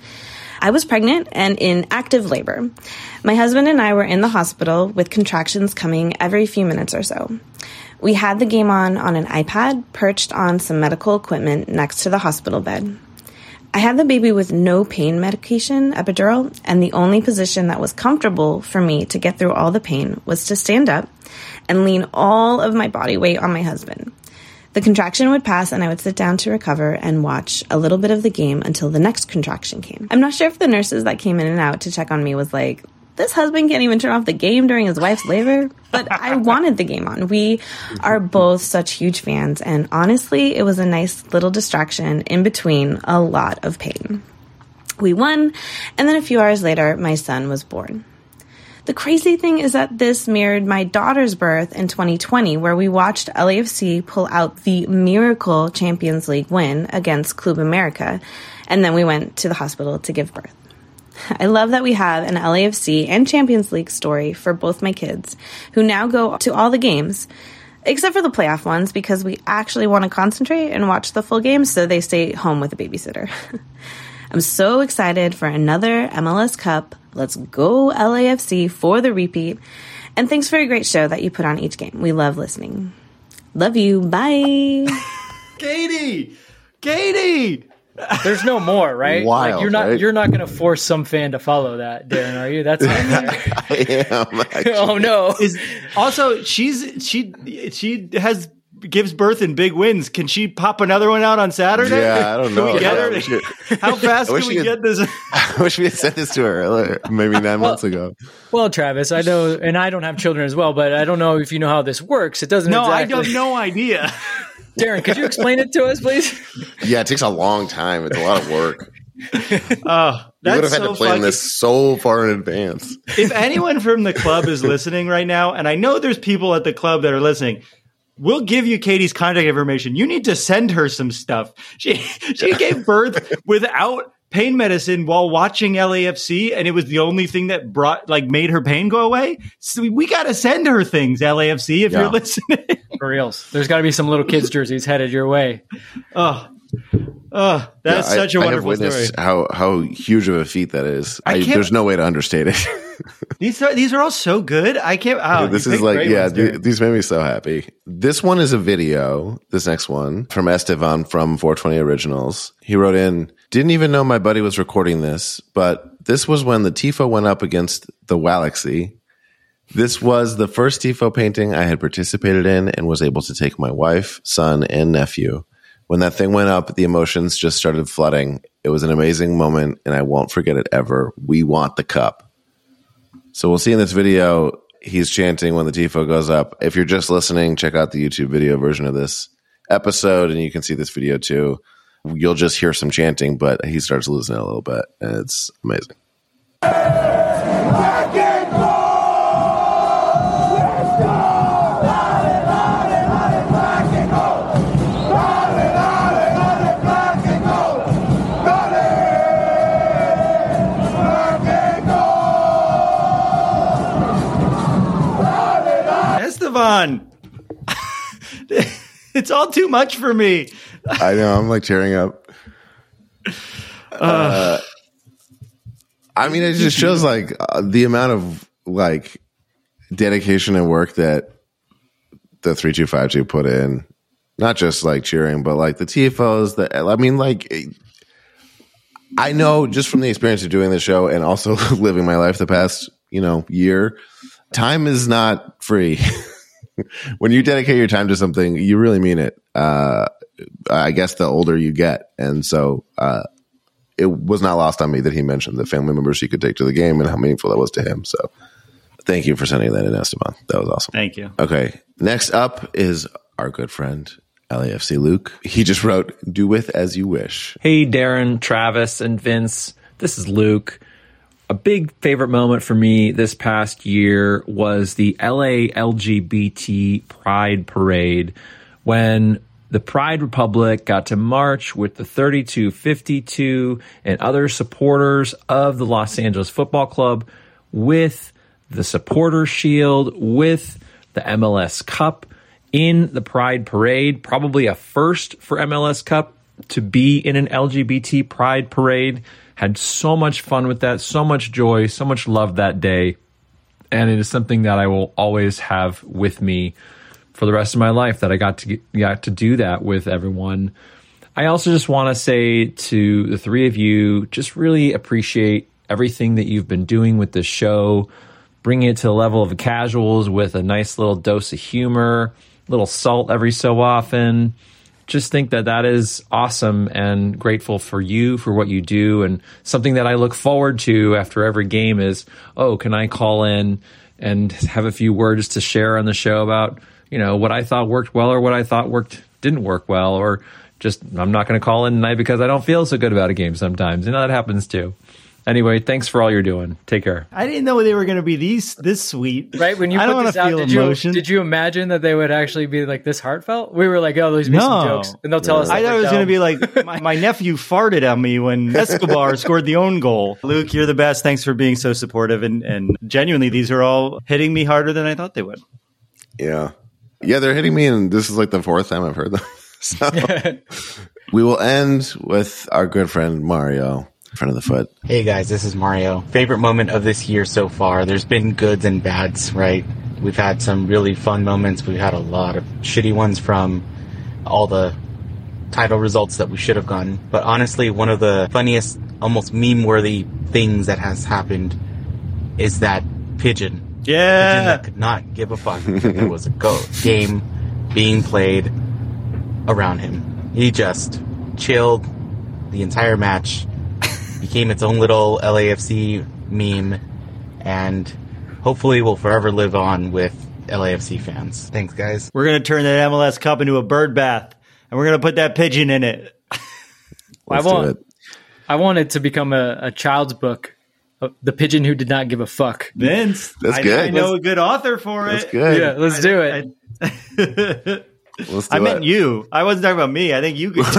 I was pregnant and in active labor. My husband and I were in the hospital with contractions coming every few minutes or so. We had the game on on an iPad perched on some medical equipment next to the hospital bed. I had the baby with no pain medication, epidural, and the only position that was comfortable for me to get through all the pain was to stand up and lean all of my body weight on my husband. The contraction would pass and I would sit down to recover and watch a little bit of the game until the next contraction came. I'm not sure if the nurses that came in and out to check on me was like, this husband can't even turn off the game during his wife's labor, but I wanted the game on. We are both such huge fans, and honestly, it was a nice little distraction in between a lot of pain. We won, and then a few hours later, my son was born. The crazy thing is that this mirrored my daughter's birth in twenty twenty, where we watched L A F C pull out the miracle Champions League win against Club America, and then we went to the hospital to give birth. I love that we have an L A F C and Champions League story for both my kids, who now go to all the games, except for the playoff ones, because we actually want to concentrate and watch the full game, so they stay home with a babysitter. I'm so excited for another M L S Cup. Let's go L A F C for the repeat. And thanks for a great show that you put on each game. We love listening. Love you. Bye. Katie! Katie! There's no more, right? Wild, like you're not right? you're not going to force some fan to follow that, Darren, are you? That's not fair. I am. Actually. Oh no. Is also she's she she has gives birth in big wins. Can she pop another one out on Saturday? Yeah, I don't know. Can we get Yeah, her? we should- How fast I can wish we we get had- this? I wish we had sent this to her earlier, maybe nine months ago. Well, Travis, I know, and I don't have children as well, but I don't know if you know how this works. It doesn't. No, exactly... I have no idea. Darren, could you explain it to us, please? Yeah, it takes a long time. It's a lot of work. Oh, You would that's have had so to plan funny. this so far in advance. If anyone from the club is listening right now, and I know there's people at the club that are listening, we'll give you Katie's contact information. You need to send her some stuff. She she gave birth without pain medicine while watching L A F C, and it was the only thing that brought like made her pain go away. So we got to send her things, L A F C, if Yeah. you're listening. For reals. There's got to be some little kids' jerseys headed your way. Oh, oh, that's Yeah, such I, a I have wonderful witnessed story. How how huge of a feat that is. I I can't- there's no way to understate it. These are these are all so good. I can't. Oh, this you is picked like, great yeah, ones, th- Darren. these made me so happy. This one is a video, this next one, from Estevan from four twenty Originals. He wrote in, didn't even know my buddy was recording this, but this was when the Tifo went up against the Galaxy. This was the first Tifo painting I had participated in and was able to take my wife, son, and nephew. When that thing went up, the emotions just started flooding. It was an amazing moment, and I won't forget it ever. We want the cup. So we'll see in this video, he's chanting when the Tifo goes up. If you're just listening, check out the YouTube video version of this episode, and you can see this video too. You'll just hear some chanting, but he starts losing it a little bit, and it's amazing. Esteban, it's all too much for me. I know, I'm like tearing up. Uh, I mean, it just shows like uh, the amount of like dedication and work that the three two five two put in. Not just like cheering, but like the T F Os. That I mean, like I know just from the experience of doing this show and also living my life the past, you know, year, time is not free. When you dedicate your time to something, you really mean it. Uh, I guess the older you get. And so uh, it was not lost on me that he mentioned the family members he could take to the game and how meaningful that was to him. So thank you for sending that in, Esteban. That was awesome. Thank you. Okay. Next up is our good friend, L A F C Luke. He just wrote, do with as you wish. Hey, Darren, Travis, and Vince. This is Luke. A big favorite moment for me this past year was the L A L G B T Pride Parade when the Pride Republic got to march with the thirty-two fifty-two and other supporters of the Los Angeles Football Club with the supporter shield, with the M L S Cup in the Pride Parade. Probably a first for M L S Cup to be in an L G B T Pride Parade. Had so much fun with that, so much joy, so much love that day. And it is something that I will always have with me for the rest of my life, that I got to get, got to do that with everyone. I also just want to say to the three of you, just really appreciate everything that you've been doing with this show, bringing it to the level of the casuals with a nice little dose of humor, a little salt every so often. Just think that that is awesome, and grateful for you for what you do. And something that I look forward to after every game is, oh, can I call in and have a few words to share on the show about, you know, what I thought worked well or what I thought worked didn't work well, or just I'm not going to call in tonight because I don't feel so good about a game sometimes. You know, that happens too. Anyway, thanks for all you're doing. Take care. I didn't know they were going to be these this sweet. Right when you I don't put want this to out, feel did emotion. you did you imagine that they would actually be like this heartfelt? We were like, oh, there's be some No. jokes, and they'll tell us. I that thought it we're was going to dumb. be like my, my nephew farted on me when Escobar scored the own goal. Luke, you're the best. Thanks for being so supportive, and and genuinely, these are all hitting me harder than I thought they would. Yeah. Yeah, they're hitting me, and this is like the fourth time I've heard them. So we will end with our good friend Mario. friend of the foot. Hey guys, this is Mario. Favorite moment of this year so far. There's been goods and bads, right? We've had some really fun moments. We've had a lot of shitty ones from all the title results that we should have gotten. But honestly, one of the funniest, almost meme-worthy things that has happened is that Pigeon. Yeah. Pigeon that could not give a fuck if there was a go game being played around him. He just chilled the entire match, became its own little L A F C meme, and hopefully will forever live on with L A F C fans. Thanks, guys. We're going to turn that M L S Cup into a bird bath, and we're going to put that pigeon in it. I want, I want it to become a, a child's book, uh, The Pigeon Who Did Not Give a Fuck. Vince, That's I, good. I know a good author for it. That's good. Yeah, let's do it. I, Let's do I meant it. you. I wasn't talking about me. I think you could.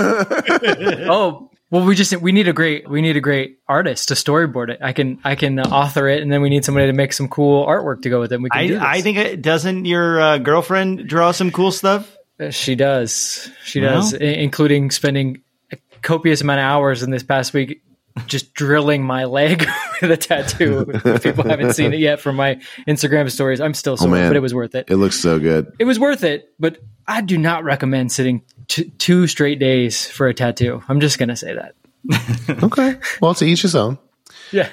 Oh, well, we just we need a great we need a great artist to storyboard it. I can I can author it, and then we need somebody to make some cool artwork to go with it. And we can I, do this. I think it, doesn't your uh, girlfriend draw some cool stuff? Uh, she does. She Well. does, I- including spending a copious amount of hours in this past week just drilling my leg with a tattoo. If people haven't seen it yet from my Instagram stories, I'm still sore, Oh, man. but it was worth it. It looks so good. It was worth it, but I do not recommend sitting t- two straight days for a tattoo. I'm just going to say that. Okay. Well, to each his own. Yeah.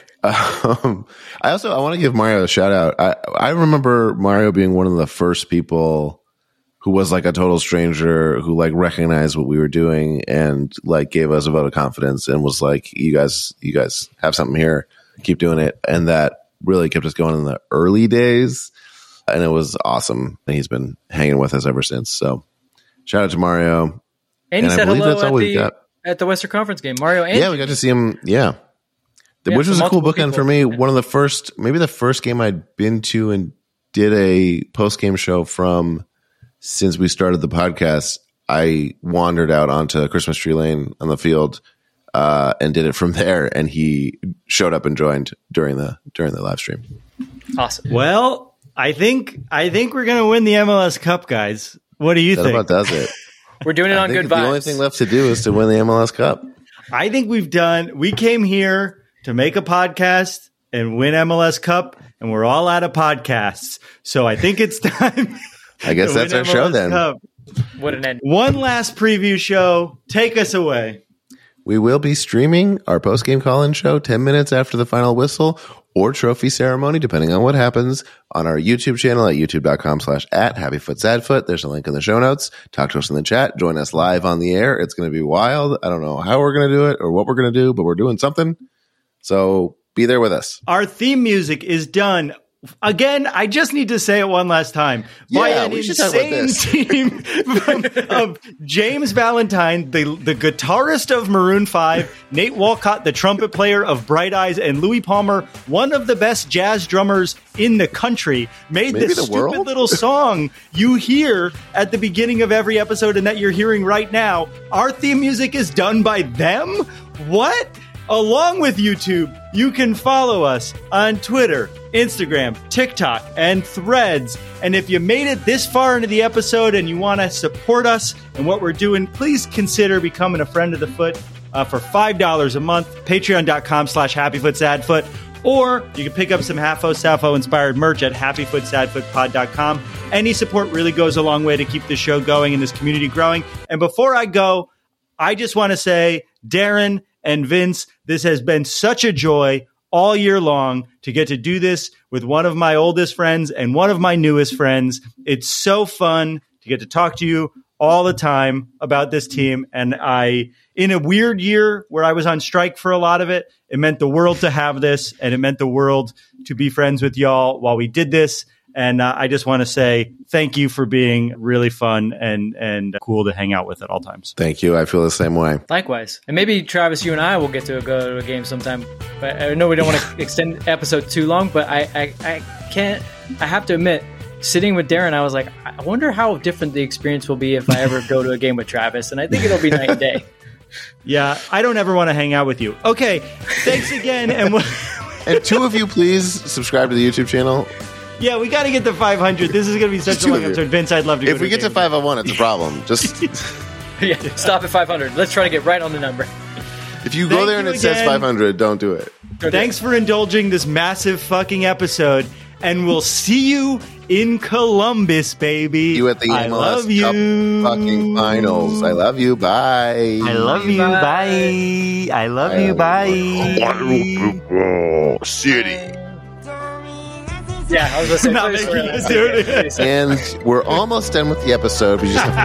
Um, I also I want to give Mario a shout out. I I remember Mario being one of the first people who was like a total stranger who like recognized what we were doing and like gave us a vote of confidence and was like, you guys, you guys have something here, keep doing it. And that really kept us going in the early days. And it was awesome. And he's been hanging with us ever since. So shout out to Mario. And he I said believe hello that's all at we've the, got. at the Western Conference game. Mario and Yeah, we got to see him. Yeah. Yeah, Which so was a cool multiple bookend people. for me. One of the first, maybe the first game I'd been to and did a post game show from since we started the podcast. I wandered out onto Christmas Tree Lane on the field uh, and did it from there. And he showed up and joined during the during the live stream. Awesome. Well, I think I think we're going to win the M L S Cup, guys. What do you That think? about does it. We're doing it I on think good the vibes. only thing left to do is to win the M L S Cup. I think we've done. We came here to make a podcast and win M L S Cup, and we're all out of podcasts. So I think it's time. I guess to that's win our show M L S then. Cup. What an end. One last preview show. Take us away. We will be streaming our post game call in show ten minutes after the final whistle or trophy ceremony, depending on what happens, on our YouTube channel at youtube.com slash at happyfootsadfoot. There's a link in the show notes. Talk to us in the chat. Join us live on the air. It's going to be wild. I don't know how we're going to do it or what we're going to do, but we're doing something. So be there with us. Our theme music is done. Again, I just need to say it one last time. By Yeah, an we should talk about insane this. team of James Valentine, the, the guitarist of Maroon five, Nate Walcott, the trumpet player of Bright Eyes, and Louis Palmer, one of the best jazz drummers in the country, made Maybe this the stupid world? little song you hear at the beginning of every episode and that you're hearing right now. Our theme music is done by them? What? Along with YouTube, you can follow us on Twitter, Instagram, TikTok, and Threads. And if you made it this far into the episode and you want to support us and what we're doing, please consider becoming a friend of the Foot uh, for five dollars a month. Patreon.com slash HappyFootSadFoot. Or you can pick up some Half-O, Sappho inspired merch at HappyFootSadFootPod dot com. Any support really goes a long way to keep this show going and this community growing. And before I go, I just want to say, Darren and Vince, this has been such a joy all year long to get to do this with one of my oldest friends and one of my newest friends. It's so fun to get to talk to you all the time about this team. And I, in a weird year where I was on strike for a lot of it, it meant the world to have this, and it meant the world to be friends with y'all while we did this. And uh, I just want to say thank you for being really fun and, and cool to hang out with at all times. Thank you. I feel the same way. Likewise. And maybe, Travis, you and I will get to go to a game sometime. But I know we don't want to extend the episode too long, but I, I, I can't, I have to admit, sitting with Darren, I was like, I wonder how different the experience will be if I ever go to a game with Travis. And I think it'll be night and day. Yeah, I don't ever want to hang out with you. Okay, thanks again. And we'll- And two of you, please subscribe to the YouTube channel. yeah, we got to get to five hundred. This is going to be such Just a two long of you. episode. Vince, I'd love to go If to we a get to game. five oh one, it's a problem. Just Yeah, stop at five hundred. Let's try to get right on the number. If you go Thank there and you it says again. five hundred, don't do it. Thanks for indulging this massive fucking episode, and we'll see you in Columbus, baby. You at the I M L S love you. Cup fucking finals. I love you. Bye. I love you. Bye. I love you. Bye. City. Yeah, I was going to say. Not please, making we're- us do it. And we're almost done with the episode. We just have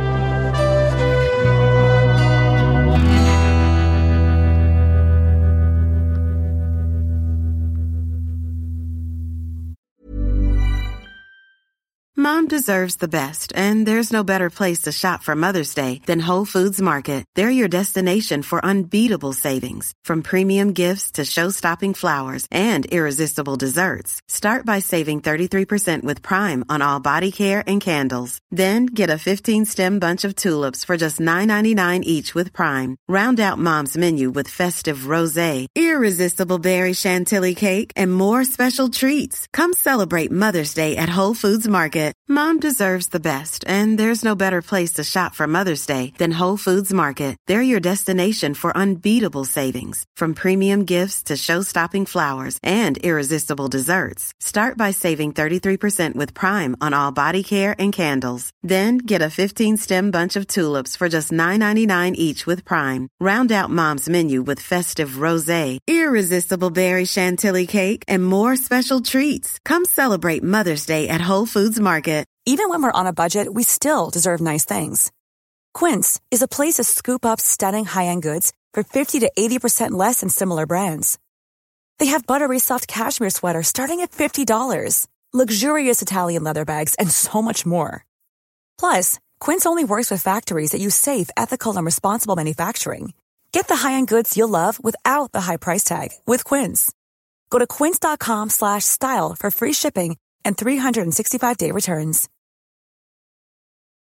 Mom deserves the best, and there's no better place to shop for Mother's Day than Whole Foods Market. They're your destination for unbeatable savings, from premium gifts to show-stopping flowers and irresistible desserts. Start by saving thirty-three percent with Prime on all body care and candles. Then get a fifteen-stem bunch of tulips for just nine ninety-nine each with Prime. Round out Mom's menu with festive rosé, irresistible berry chantilly cake, and more special treats. Come celebrate Mother's Day at Whole Foods Market. Mom deserves the best, and there's no better place to shop for Mother's Day than Whole Foods Market. They're your destination for unbeatable savings, from premium gifts to show-stopping flowers and irresistible desserts. Start by saving thirty-three percent with Prime on all body care and candles. Then get a fifteen-stem bunch of tulips for just nine ninety-nine each with Prime. Round out Mom's menu with festive rosé, irresistible berry chantilly cake, and more special treats. Come celebrate Mother's Day at Whole Foods Market. Even when we're on a budget, we still deserve nice things. Quince is a place to scoop up stunning high-end goods for fifty to eighty percent less than similar brands. They have buttery soft cashmere sweaters starting at fifty dollars, luxurious Italian leather bags, and so much more. Plus, Quince only works with factories that use safe, ethical, and responsible manufacturing. Get the high-end goods you'll love without the high price tag with Quince. Go to quince.com slash style for free shipping and three sixty-five day returns.